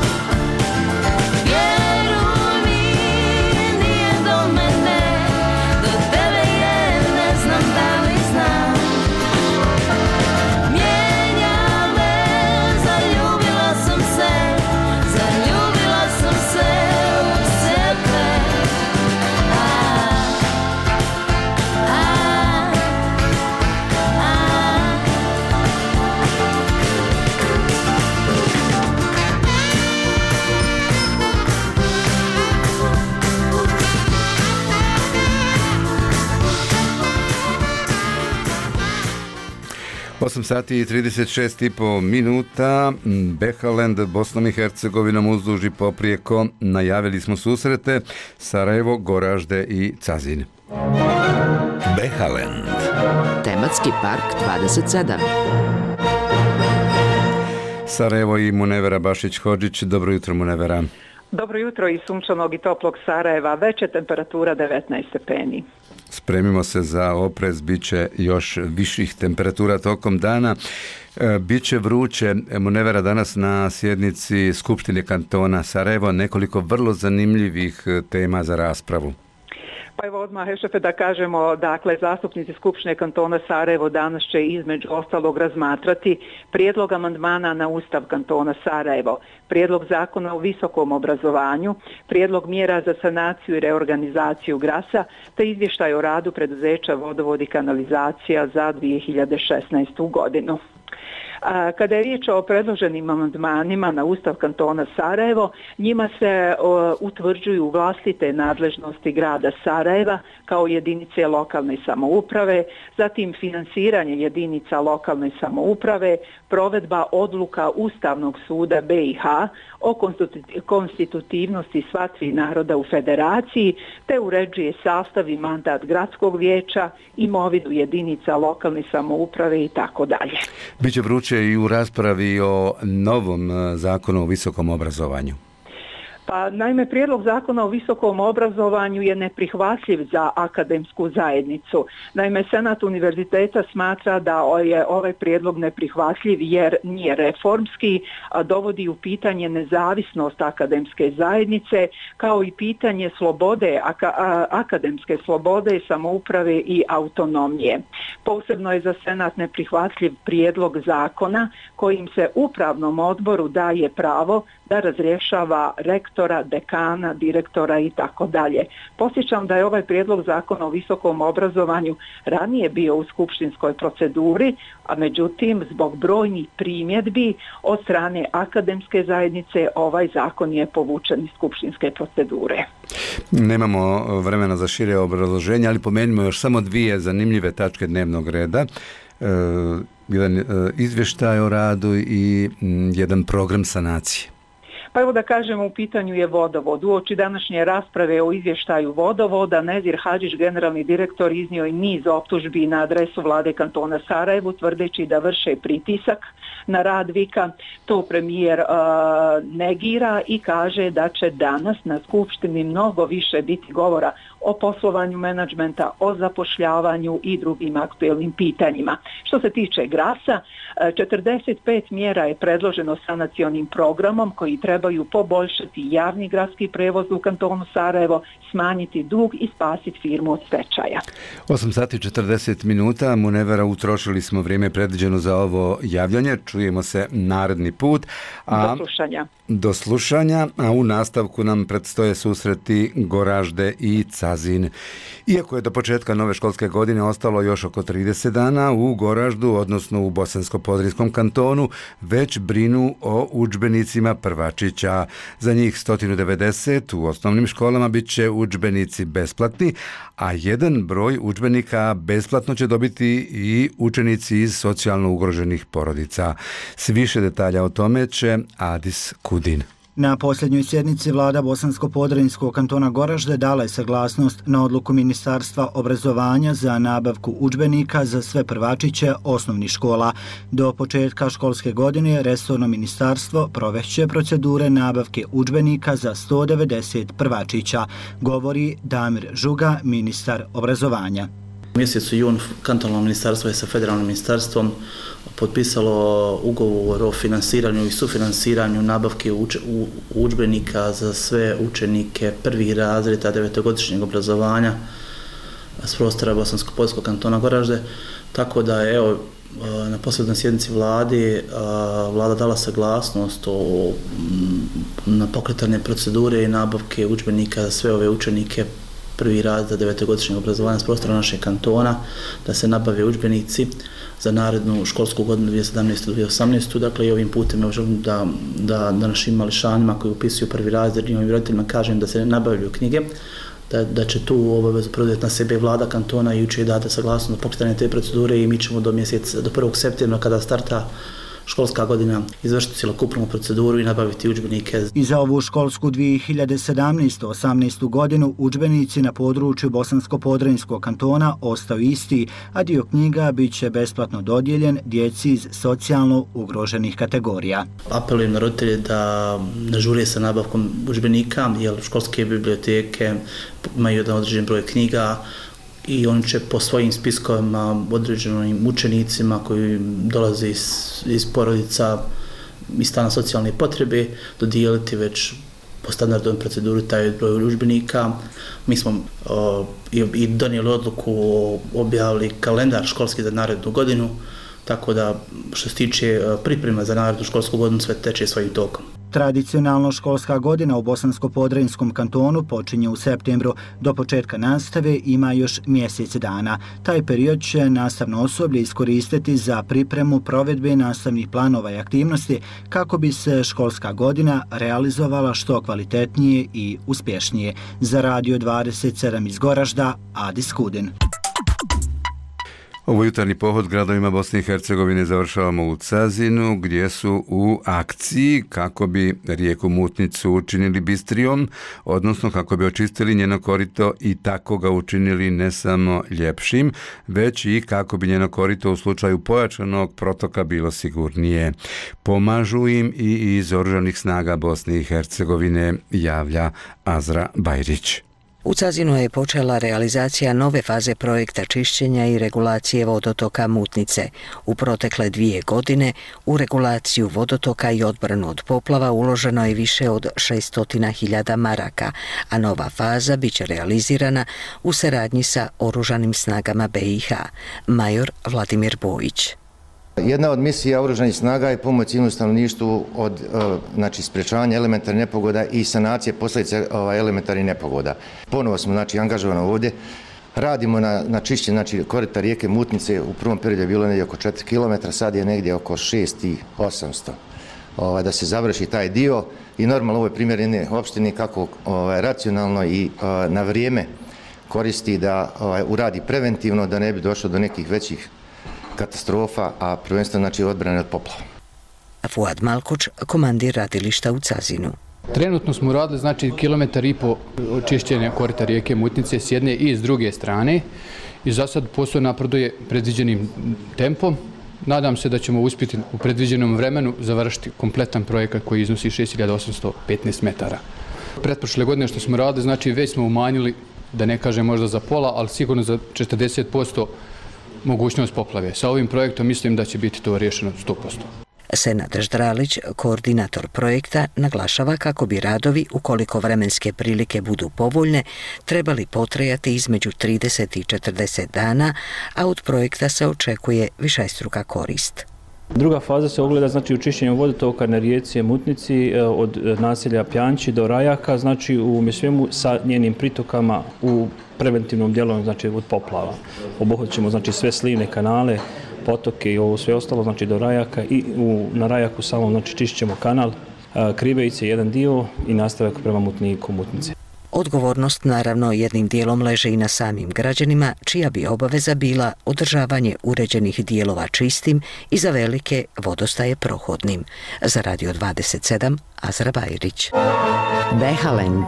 Vjeruj mi, nije do mene, do tebe je, ne znam da li znaš. Mijenja me, zaljubila sam se, zaljubila sam se u sebe. A, a, a. osam sati i trideset šest i po minuta, Behalend Bosnom i Hercegovinom uzduži poprijeko, najavili smo susrete Sarajevo, Goražde i Cazin. Behalend. Tematski park dvadeset sedam. Sarajevo i Munevera Bašić-Hodžić, dobro jutro Munevera. Dobro jutro iz sunčanog i toplog Sarajeva, veća temperatura devetnaest stepeni. Spremimo se za oprez, bit će još viših temperatura tokom dana. E, Biće vruće, Munevera, danas na sjednici Skupštine kantona Sarajevo, nekoliko vrlo zanimljivih tema za raspravu. Pa evo odmah, šefe, da kažemo, dakle, zastupnici Skupštine kantona Sarajevo danas će između ostalog razmatrati prijedlog amandmana na Ustav kantona Sarajevo, prijedlog zakona o visokom obrazovanju, prijedlog mjera za sanaciju i reorganizaciju Grasa, te izvještaj o radu preduzeća Vodovod i kanalizacija za dvije hiljade šesnaestu godinu. Kada je riječ o predloženim amandmanima na Ustav kantona Sarajevo, njima se o, utvrđuju vlastite nadležnosti grada Sarajeva kao jedinice lokalne samouprave, zatim finansiranje jedinica lokalne samouprave, provedba odluka Ustavnog suda B i H o konstitutivnosti sva tri naroda u federaciji, te uređuje sastav i mandat gradskog vijeća, imovinu jedinica lokalne samouprave i tako dalje. Biće vruće i u raspravi o novom zakonu o visokom obrazovanju. Pa, naime, prijedlog zakona o visokom obrazovanju je neprihvatljiv za akademsku zajednicu. Naime, Senat univerziteta smatra da je ovaj prijedlog neprihvatljiv jer nije reformski, a dovodi u pitanje nezavisnost akademske zajednice, kao i pitanje slobode, aka, akademske slobode, samouprave i autonomije. Posebno je za Senat neprihvatljiv prijedlog zakona kojim se upravnom odboru daje pravo da razrješava rektora rektora, dekana, direktora i tako dalje. Posjećam da je ovaj prijedlog zakona o visokom obrazovanju ranije bio u skupštinskoj proceduri, a međutim zbog brojnih primjedbi od strane akademske zajednice ovaj zakon je povučen iz skupštinske procedure. Nemamo vremena za šire obrazloženje, ali pomenimo još samo dvije zanimljive tačke dnevnog reda. E, jedan e, izvještaj o radu i m, jedan program sanacije. Pa evo da kažemo, u pitanju je vodovod. Uoči današnje rasprave o izvještaju vodovoda, Nezir Hadžić, generalni direktor, iznio je niz optužbi na adresu vlade kantona Sarajevo, tvrdeći da vrše pritisak na rad Vika. To premijer uh, negira i kaže da će danas na skupštini mnogo više biti govora o poslovanju menadžmenta, o zapošljavanju i drugim aktuelnim pitanjima. Što se tiče Grasa, četrdeset pet mjera je predloženo sanacionim programom koji trebaju poboljšati javni gradski prevoz u kantonu Sarajevo, smanjiti dug i spasiti firmu od stečaja. osam sati i četrdeset minuta, Munevera, utrošili smo vrijeme predviđeno za ovo javljanje. Čujemo se naredni put. A... Do slušanja. Do slušanja, a u nastavku nam predstoje susreti Goražde i Cazin. Iako je do početka nove školske godine ostalo još oko trideset dana, u Goraždu, odnosno u Bosansko-Podrinjskom kantonu, već brinu o udžbenicima prvačića. Za njih sto devedeset u osnovnim školama bit će udžbenici besplatni, a jedan broj udžbenika besplatno će dobiti i učenici iz socijalno ugroženih porodica. S više detalja o tome će Adis Kudin. Na posljednjoj sjednici vlada Bosansko-Podrinjskog kantona Goražde dala je saglasnost na odluku Ministarstva obrazovanja za nabavku udžbenika za sve prvačiće osnovnih škola. Do početka školske godine resorno ministarstvo provešće procedure nabavke udžbenika za sto devedeset prvačića, govori Damir Žuga, ministar obrazovanja. U mjesecu jun kantonalno ministarstvo je sa federalnim ministarstvom potpisalo ugovor o finansiranju i sufinansiranju nabavke udžbenika za sve učenike prvih razreda devetogodišnjeg obrazovanja s prostora Bosansko-Podrinjskog kantona Goražde, tako da je evo na posljednjoj sjednici vladi vlada dala saglasnost o, na pokretanje procedure i nabavke udžbenika za sve ove učenike prvi razred devetogodišnjeg obrazovanja s prostora našeg kantona, da se nabave udžbenici za narednu školsku godinu dvije tisuće sedamnaeste do dvije tisuće osamnaeste. Dakle, i ovim putem ja želim da, da, da našim mališanima koji upisuju prvi razred i ovim roditeljima kažem da se ne nabavljaju knjige, da, da će tu obavezu preuzeti na sebe vlada kantona i jučer je data saglasnost na pokretanje te procedure i mi ćemo do mjeseca, do prvog septembra kada starta školska godina izvršiti cjelokupnu proceduru i nabaviti udžbenike. I za ovu školsku dvije hiljade sedamnaeste osamnaestu godinu udžbenici na području Bosansko-Podrinjskog kantona ostaju isti, a dio knjiga bit će besplatno dodijeljen djeci iz socijalno ugroženih kategorija. Apelujem na roditelje da ne žure sa nabavkom udžbenika, jer školske biblioteke imaju jedan određen broj knjiga i on će po svojim spiskovima određenim učenicima koji dolaze iz, iz porodica iz stana socijalne potrebe dodijeliti već po standardnoj proceduri taj broj udžbenika. Mi smo o, i, i donijeli odluku o objavili kalendar školski za narednu godinu, tako da što se tiče priprema za narednu školsku godinu sve teče svojim tokom. Tradicionalno školska godina u Bosansko-Podrinjskom kantonu počinje u septembru. Do početka nastave ima još mjesec dana. Taj period će nastavno osoblje iskoristiti za pripremu provedbe nastavnih planova i aktivnosti kako bi se školska godina realizovala što kvalitetnije i uspješnije. Za Radio dvadeset sedam iz Goražda, Adis Kudin. Ovo jutarnji pohod gradovima Bosne i Hercegovine završavamo u Cazinu, gdje su u akciji kako bi rijeku Mutnicu učinili bistrijom, odnosno kako bi očistili njeno korito i tako ga učinili ne samo ljepšim, već i kako bi njeno korito u slučaju pojačanog protoka bilo sigurnije. Pomažu im i iz Oružanih snaga Bosne i Hercegovine, javlja Azra Bajrić. U Cazinu je počela realizacija nove faze projekta čišćenja i regulacije vodotoka Mutnice. U protekle dvije godine u regulaciju vodotoka i odbranu od poplava uloženo je više od šesto hiljada maraka, a nova faza biće realizirana u saradnji sa Oružanim snagama B i H. Major Vladimir Bojić. Jedna od misija oružanih snaga je pomoć civilnom stanovništvu od znači, sprečavanja elementarnih nepogoda i sanacije posljedica ovaj, elementarnih nepogoda. Ponovo smo znači, angažovani ovdje. Radimo na, na čišćenju znači, korita rijeke Mutnice. U prvom periodu je bilo negdje oko četiri kilometra, sad je negdje oko šest i osamsto. Ovaj, da se završi taj dio i normalno ovo je primjer jedne opštine kako ovaj, racionalno i ovaj, na vrijeme koristi da ovaj, uradi preventivno, da ne bi došlo do nekih većih katastrofa, a prvenstveno znači odbrane od poplava. Fuad Malkuć, komandir radilišta u Cazinu. Trenutno smo radili znači kilometar i po očišćenja korita rijeke Mutnice s jedne i s druge strane i za sad posao napreduje predviđenim tempom. Nadam se da ćemo uspjeti u predviđenom vremenu završiti kompletan projekat koji iznosi šest hiljada osamsto petnaest metara. Pretprošle godine što smo radili, znači već smo umanjili, da ne kažem možda za pola, ali sigurno za četrdeset posto mogućnost poplave. Sa ovim projektom mislim da će biti to riješeno sto posto. Senad Ždralić, koordinator projekta, naglašava kako bi radovi, ukoliko vremenske prilike budu povoljne, trebali potrajati između trideset i četrdeset dana, a od projekta se očekuje višestruka korist. Druga faza se ogleda znači u čišćenju vodotoka na rijeci Mutnici od naselja Pjanči do Rajaka, znači u svemu sa njenim pritokama u preventivnom djelovanju znači od poplava. Obuhvaćamo znači sve slivne kanale, potoke i ovo sve ostalo znači do Rajaka i u, na Rajaku samo znači čišćemo kanal Krivejice jedan dio i nastavak prema Mutniku Mutnice. Odgovornost naravno jednim dijelom leže i na samim građanima, čija bi obaveza bila održavanje uređenih dijelova čistim i za velike vodostaje prohodnim. Za Radio dvadeset sedam, Azra Bajrić. Behalend.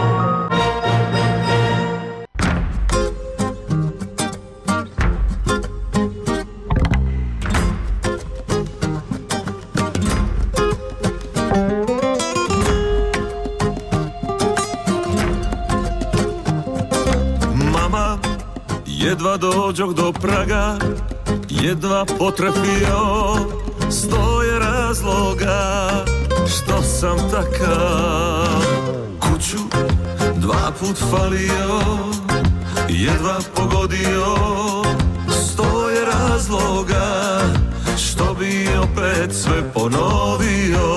Jedva dođog do praga, jedva potrefio, stoje razloga, što sam takav. Kuću dva put falio, jedva pogodio, stoje razloga, što bi opet sve ponovio.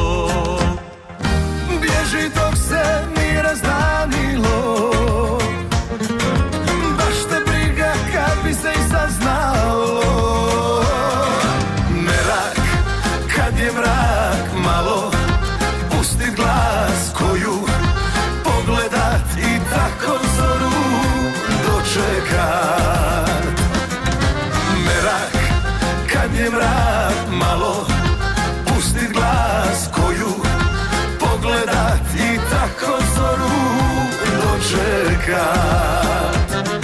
Bježi dok se mi razdanilo, bi se i saznalo. Merak, kad je mrak malo, pustit glas koju pogledat i tako zoru dočekat. Merak, kad je mrak malo, pustit glas koju pogledat i tako zoru dočekat.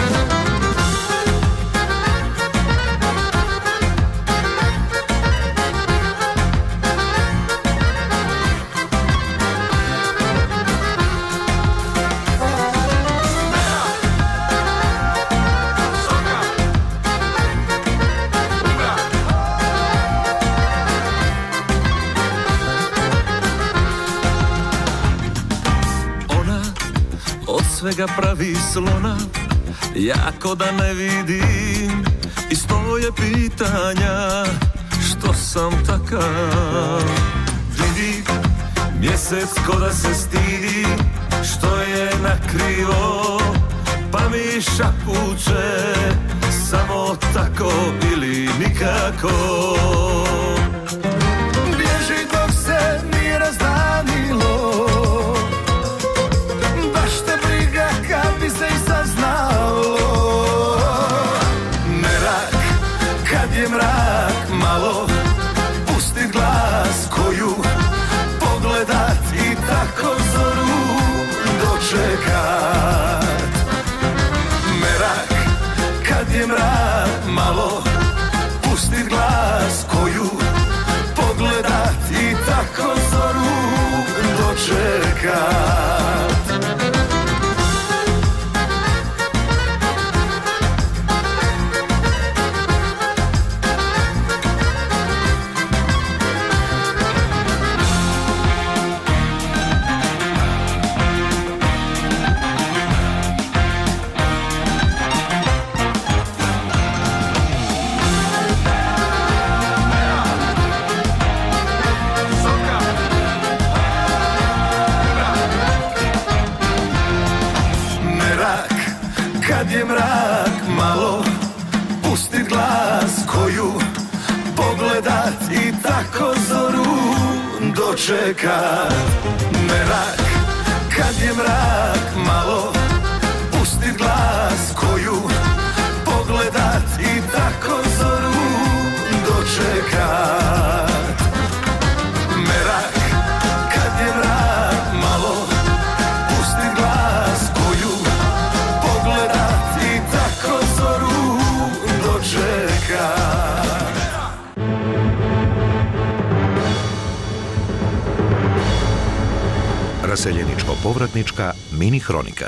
Svega pravi slona, jako da ne vidim, i stoje pitanja, što sam takav. Vidi, mjesec ko da se stidi, što je nakrivo, pa mi šapuće, samo tako ili nikako. Bježi dok se mi razdanilo, kad bi se i saznalo. Merak, kad je mrak malo, pustit glas koju pogledat i tako zoru dočekat. Merak, kad je mrak malo, pustit glas koju pogledat i tako zoru dočekat. je mrak malo, pustit glas koju pogledat i tako zoru dočekat. Merak, kad je mrak malo, pustit glas koju pogledat i tako zoru dočekat. Merak, kad je mrak malo, pustit glas koju pogledat i tako zoru dočekat. Raseljeničko-povratnička mini hronika.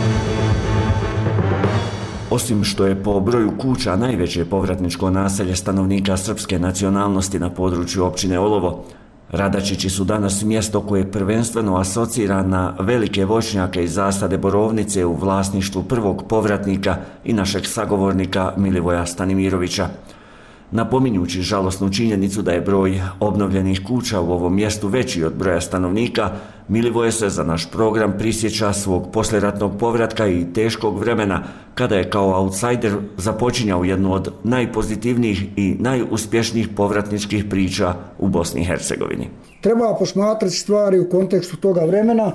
Osim što je po broju kuća najveće povratničko naselje stanovnika srpske nacionalnosti na području općine Olovo, Radačići su danas mjesto koje prvenstveno asocira na velike voćnjake i zasade borovnice u vlasništvu prvog povratnika i našeg sagovornika Milivoja Stanimirovića. Napominjući žalosnu činjenicu da je broj obnovljenih kuća u ovom mjestu veći od broja stanovnika, Milivoje se za naš program prisjeća svog poslijeratnog povratka i teškog vremena kada je kao outsider započinjao jednu od najpozitivnijih i najuspješnijih povratničkih priča u Bosni i Hercegovini. Treba posmatrati stvari u kontekstu toga vremena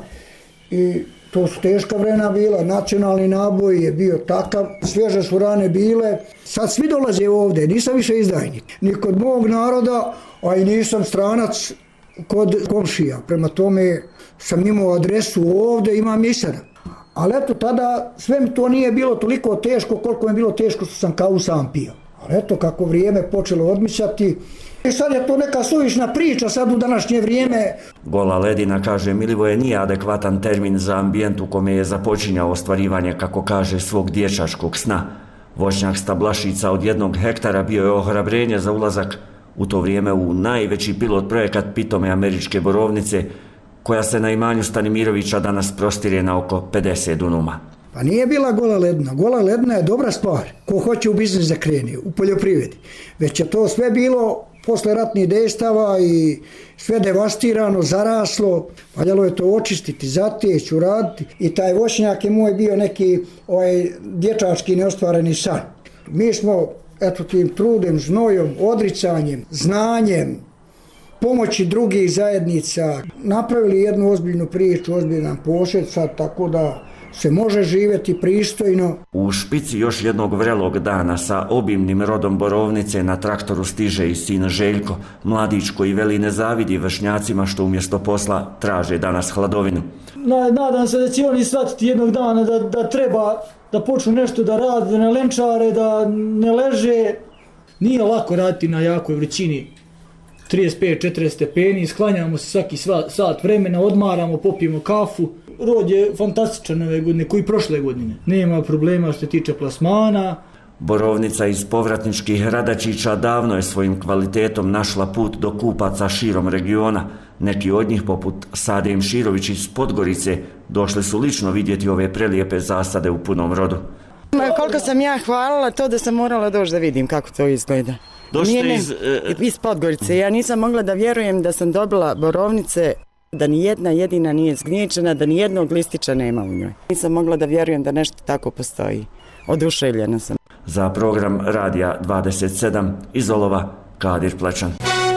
i to su teška vremena bila, nacionalni naboj je bio takav, svježe su rane bile. Sad svi dolaze ovdje, nisam više izdajnik, ni kod mog naroda, a i nisam stranac kod komšija. Prema tome sam imao adresu ovdje, imam i sada. Ali eto, tada sve mi to nije bilo toliko teško koliko mi je bilo teško što sam kavu sam pio. Ali eto, kako vrijeme počelo odmičati, i sad je to neka suvišna priča sad u današnje vrijeme. Gola ledina, kaže Milivoje, nije adekvatan termin za ambijent u kome je započinjao ostvarivanje, kako kaže, svog dječačkog sna. Voćnjak stablašica od jednog hektara bio je ohrabrenje za ulazak u to vrijeme u najveći pilot projekat pitome američke borovnice, koja se na imanju Stanimirovića danas prostire na oko pedeset dunuma. Pa nije bila gola ledina. Gola ledina je dobra stvar. Ko hoće u biznis da krene, u poljoprivredi. Već je to sve bilo posle ratnih dejstava i sve devastirano, zaraslo. Valjalo je to očistiti, zateći, uraditi. I taj voćnjak je moj bio neki ovaj, dječački neostvareni san. Mi smo, eto, tim trudem, znojom, odricanjem, znanjem, pomoći drugih zajednica napravili jednu ozbiljnu priču, ozbiljan posjed sad, tako da se može živjeti pristojno. U špici još jednog vrelog dana sa obimnim rodom borovnice na traktoru stiže i sin Željko, mladić koji veli ne zavidi vršnjacima što umjesto posla traže danas hladovinu. Nadam se da će oni shvatiti jednog dana da, da treba da počnu nešto da rade, da ne lenčare, da ne leže. Nije lako raditi na jakoj vrućini, trideset pet četrdeset stepeni, sklanjamo se svaki sat vremena, odmaramo, popijemo kafu. Rod je fantastičan ove godine, koji prošle godine. Nema problema što se tiče plasmana. Borovnica iz povratničkih Radačića davno je svojim kvalitetom našla put do kupaca širom regiona. Neki od njih, poput Sade Imširović iz Podgorice, došli su lično vidjeti ove prelijepe zasade u punom rodu. Koliko sam ja hvalila to da sam morala doći da vidim kako to izgleda. Došli iz... iz Podgorice. Ja nisam mogla da vjerujem da sam dobila borovnice, da ni jedna jedina nije zgnječena, da ni jednog listića nema u njoj. Nisam mogla da vjerujem da nešto tako postoji. Oduševljena sam. Za program Radija dvadeset sedam iz Olova, Kadir Plečan.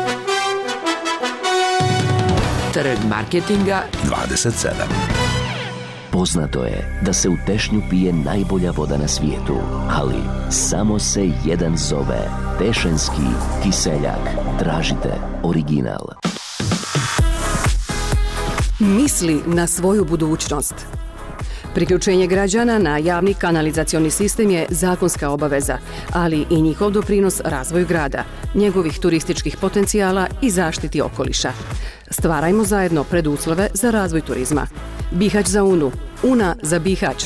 Trg marketinga dvadeset sedam. Poznato je da se u Tešnju pije najbolja voda na svijetu, ali samo se jedan zove Tešenski kiseljak. Tražite original. Misli na svoju budućnost. Priključenje građana na javni kanalizacioni sistem je zakonska obaveza, ali i njihov doprinos razvoju grada, njegovih turističkih potencijala i zaštiti okoliša. Stvarajmo zajedno preduslove za razvoj turizma. Bihać za Unu, Una za Bihać.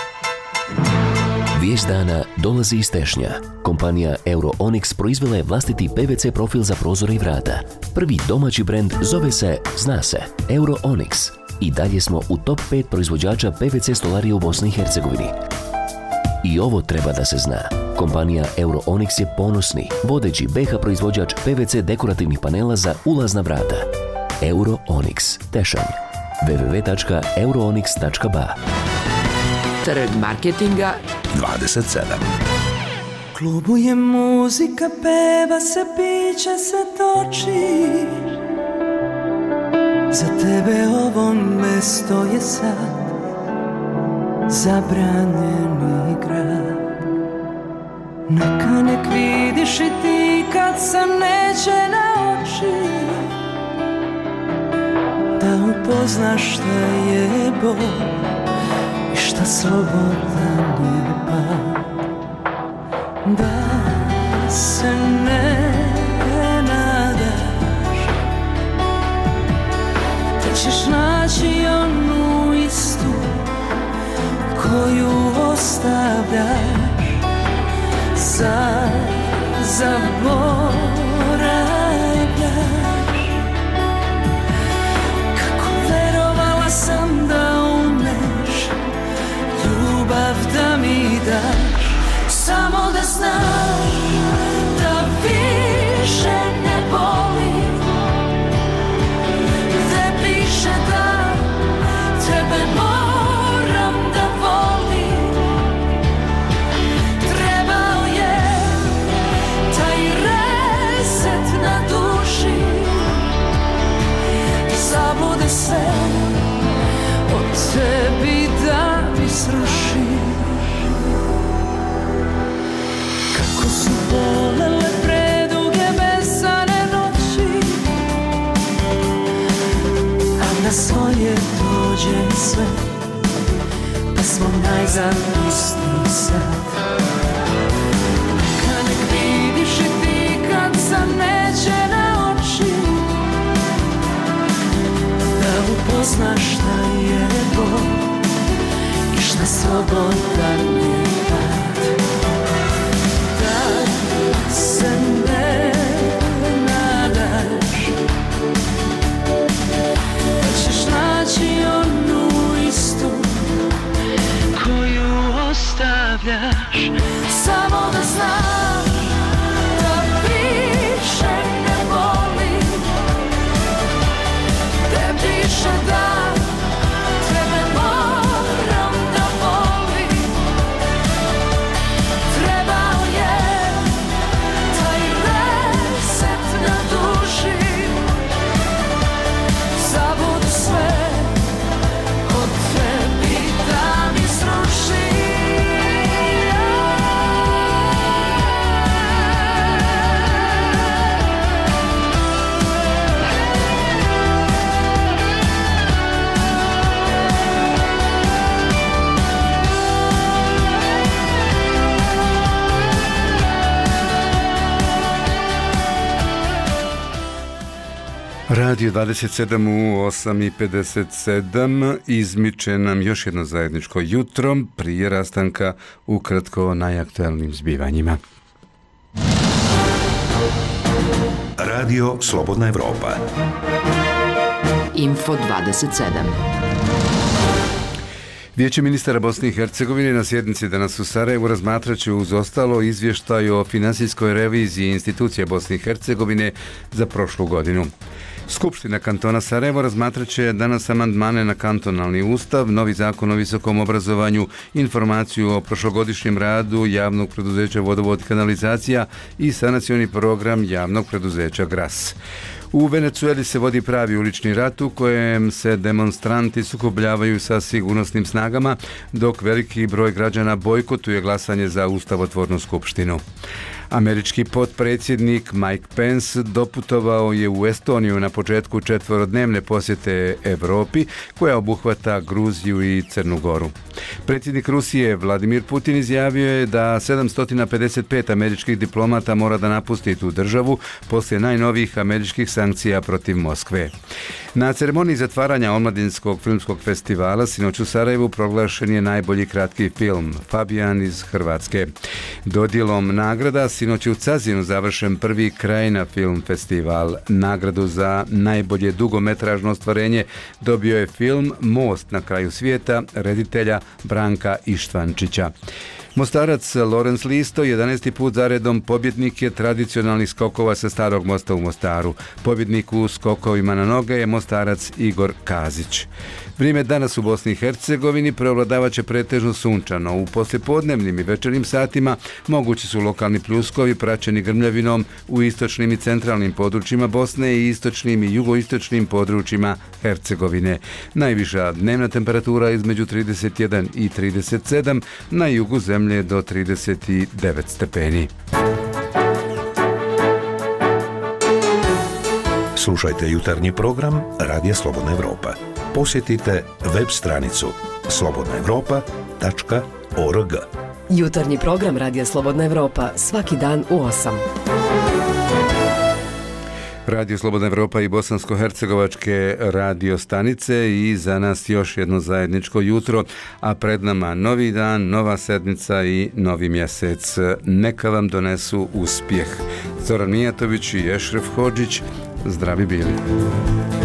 Vijest dana dolazi iz Tešnja. Kompanija Euroonyx proizvela je vlastiti P V C profil za prozore i vrata. Prvi domaći brend zove se, zna se, Euroonyx. I dalje smo u top pet proizvođača P V C stolarije u Bosni i Hercegovini. I ovo treba da se zna. Kompanija Euroonyx je ponosni, vodeći B H proizvođač P V C dekorativnih panela za ulazna vrata. Euroonyx, Tešanj. w w w tačka euroonyx tačka b a Trg marketinga dvadeset sedam. Klubu je muzika, peva se, piće se toči. Za tebe ovo mesto je sad zabranjeni grad. Neka nek vidiš i ti kad se neće na oči, da upoznaš šta je bol i šta slobodan je pad. Da se ne nadaš da ćeš naći onu istu koju ostavljaš za zaboravljaš. Kako verovala sam da umeš ljubav da mi daš, samo da znaš da više ne boli, gde piše da tebe moram da volim. Trebao je taj reset na duši, zabude se od tebi da mi sruši. Su bolele preduge besane noći, a na svoje dođe sve, pa smo najzad isti sad. Neka nek vidiš i ti kad sam neće na oči, da upoznaš šta je bol i šta slobodan je pad. Se ne nadaš da ćeš naći onu istu koju ostavljaš, samo da znaš da više ne boli, gde piše da tebe moram da volim. Trebao je Radio dvadeset sedam u osam i pedeset sedam izmiče nam još jedno zajedničko jutro prije rastanka ukratko najaktualnim zbivanjima. Radio Slobodna Evropa. Info dvadeset sedam. Vijeće ministara Bosne i Hercegovine na sjednici danas u Sarajevu razmatrat će uz ostalo izvještaj o finansijskoj reviziji institucija Bosne i Hercegovine za prošlu godinu. Skupština kantona Sarajevo razmatrat će danas amandmane na kantonalni ustav, novi zakon o visokom obrazovanju, informaciju o prošlogodišnjem radu javnog preduzeća Vodovod i kanalizacija i sanacioni program javnog preduzeća Gras. U Venecueli se vodi pravi ulični rat u kojem se demonstranti sukobljavaju sa sigurnosnim snagama, dok veliki broj građana bojkotuje glasanje za ustavotvornu skupštinu. Američki potpredsjednik Mike Pence doputovao je u Estoniju na početku četvorodnevne posjete Evropi, koja obuhvata Gruziju i Crnu Goru. Predsjednik Rusije Vladimir Putin izjavio je da sedamsto pedeset pet američkih diplomata mora da napusti tu državu poslije najnovijih američkih sankcija protiv Moskve. Na ceremoniji zatvaranja omladinskog filmskog festivala sinoć u Sarajevu proglašen je najbolji kratki film Fabijan iz Hrvatske. Dodjelom nagrada sinoć je u Cazinu završen prvi Krajina film festival. Nagradu za najbolje dugometražno ostvarenje dobio je film Most na kraju svijeta reditelja Branka Ištvančića. Mostarac Lorenz Listo, jedanaesti put zaredom pobjednik je tradicionalnih skokova sa Starog mosta u Mostaru. Pobjednik u skokovima na noge je Mostarac Igor Kazić. Vrijeme danas u Bosni i Hercegovini prevladavaće pretežno sunčano. U poslijepodnevnim i večernjim satima mogući su lokalni pljuskovi praćeni grmljavinom u istočnim i centralnim područjima Bosne i istočnim i jugoistočnim područjima Hercegovine. Najviša dnevna temperatura između trideset jedan i trideset sedam, na jugu zemlje do trideset devet stepeni. Slušajte jutarnji program Radija Slobodna Evropa. Posjetite web stranicu slobodna evropa tačka org. Jutarnji program Radija Slobodna Evropa svaki dan u osam. Radio Slobodna Evropa i bosansko-hercegovačke radio stanice i za nas još jedno zajedničko jutro, a pred nama novi dan, nova sedmica i novi mjesec. Neka vam donesu uspjeh. Zoran Mijatović i Ešref Hodžić, zdravi bili.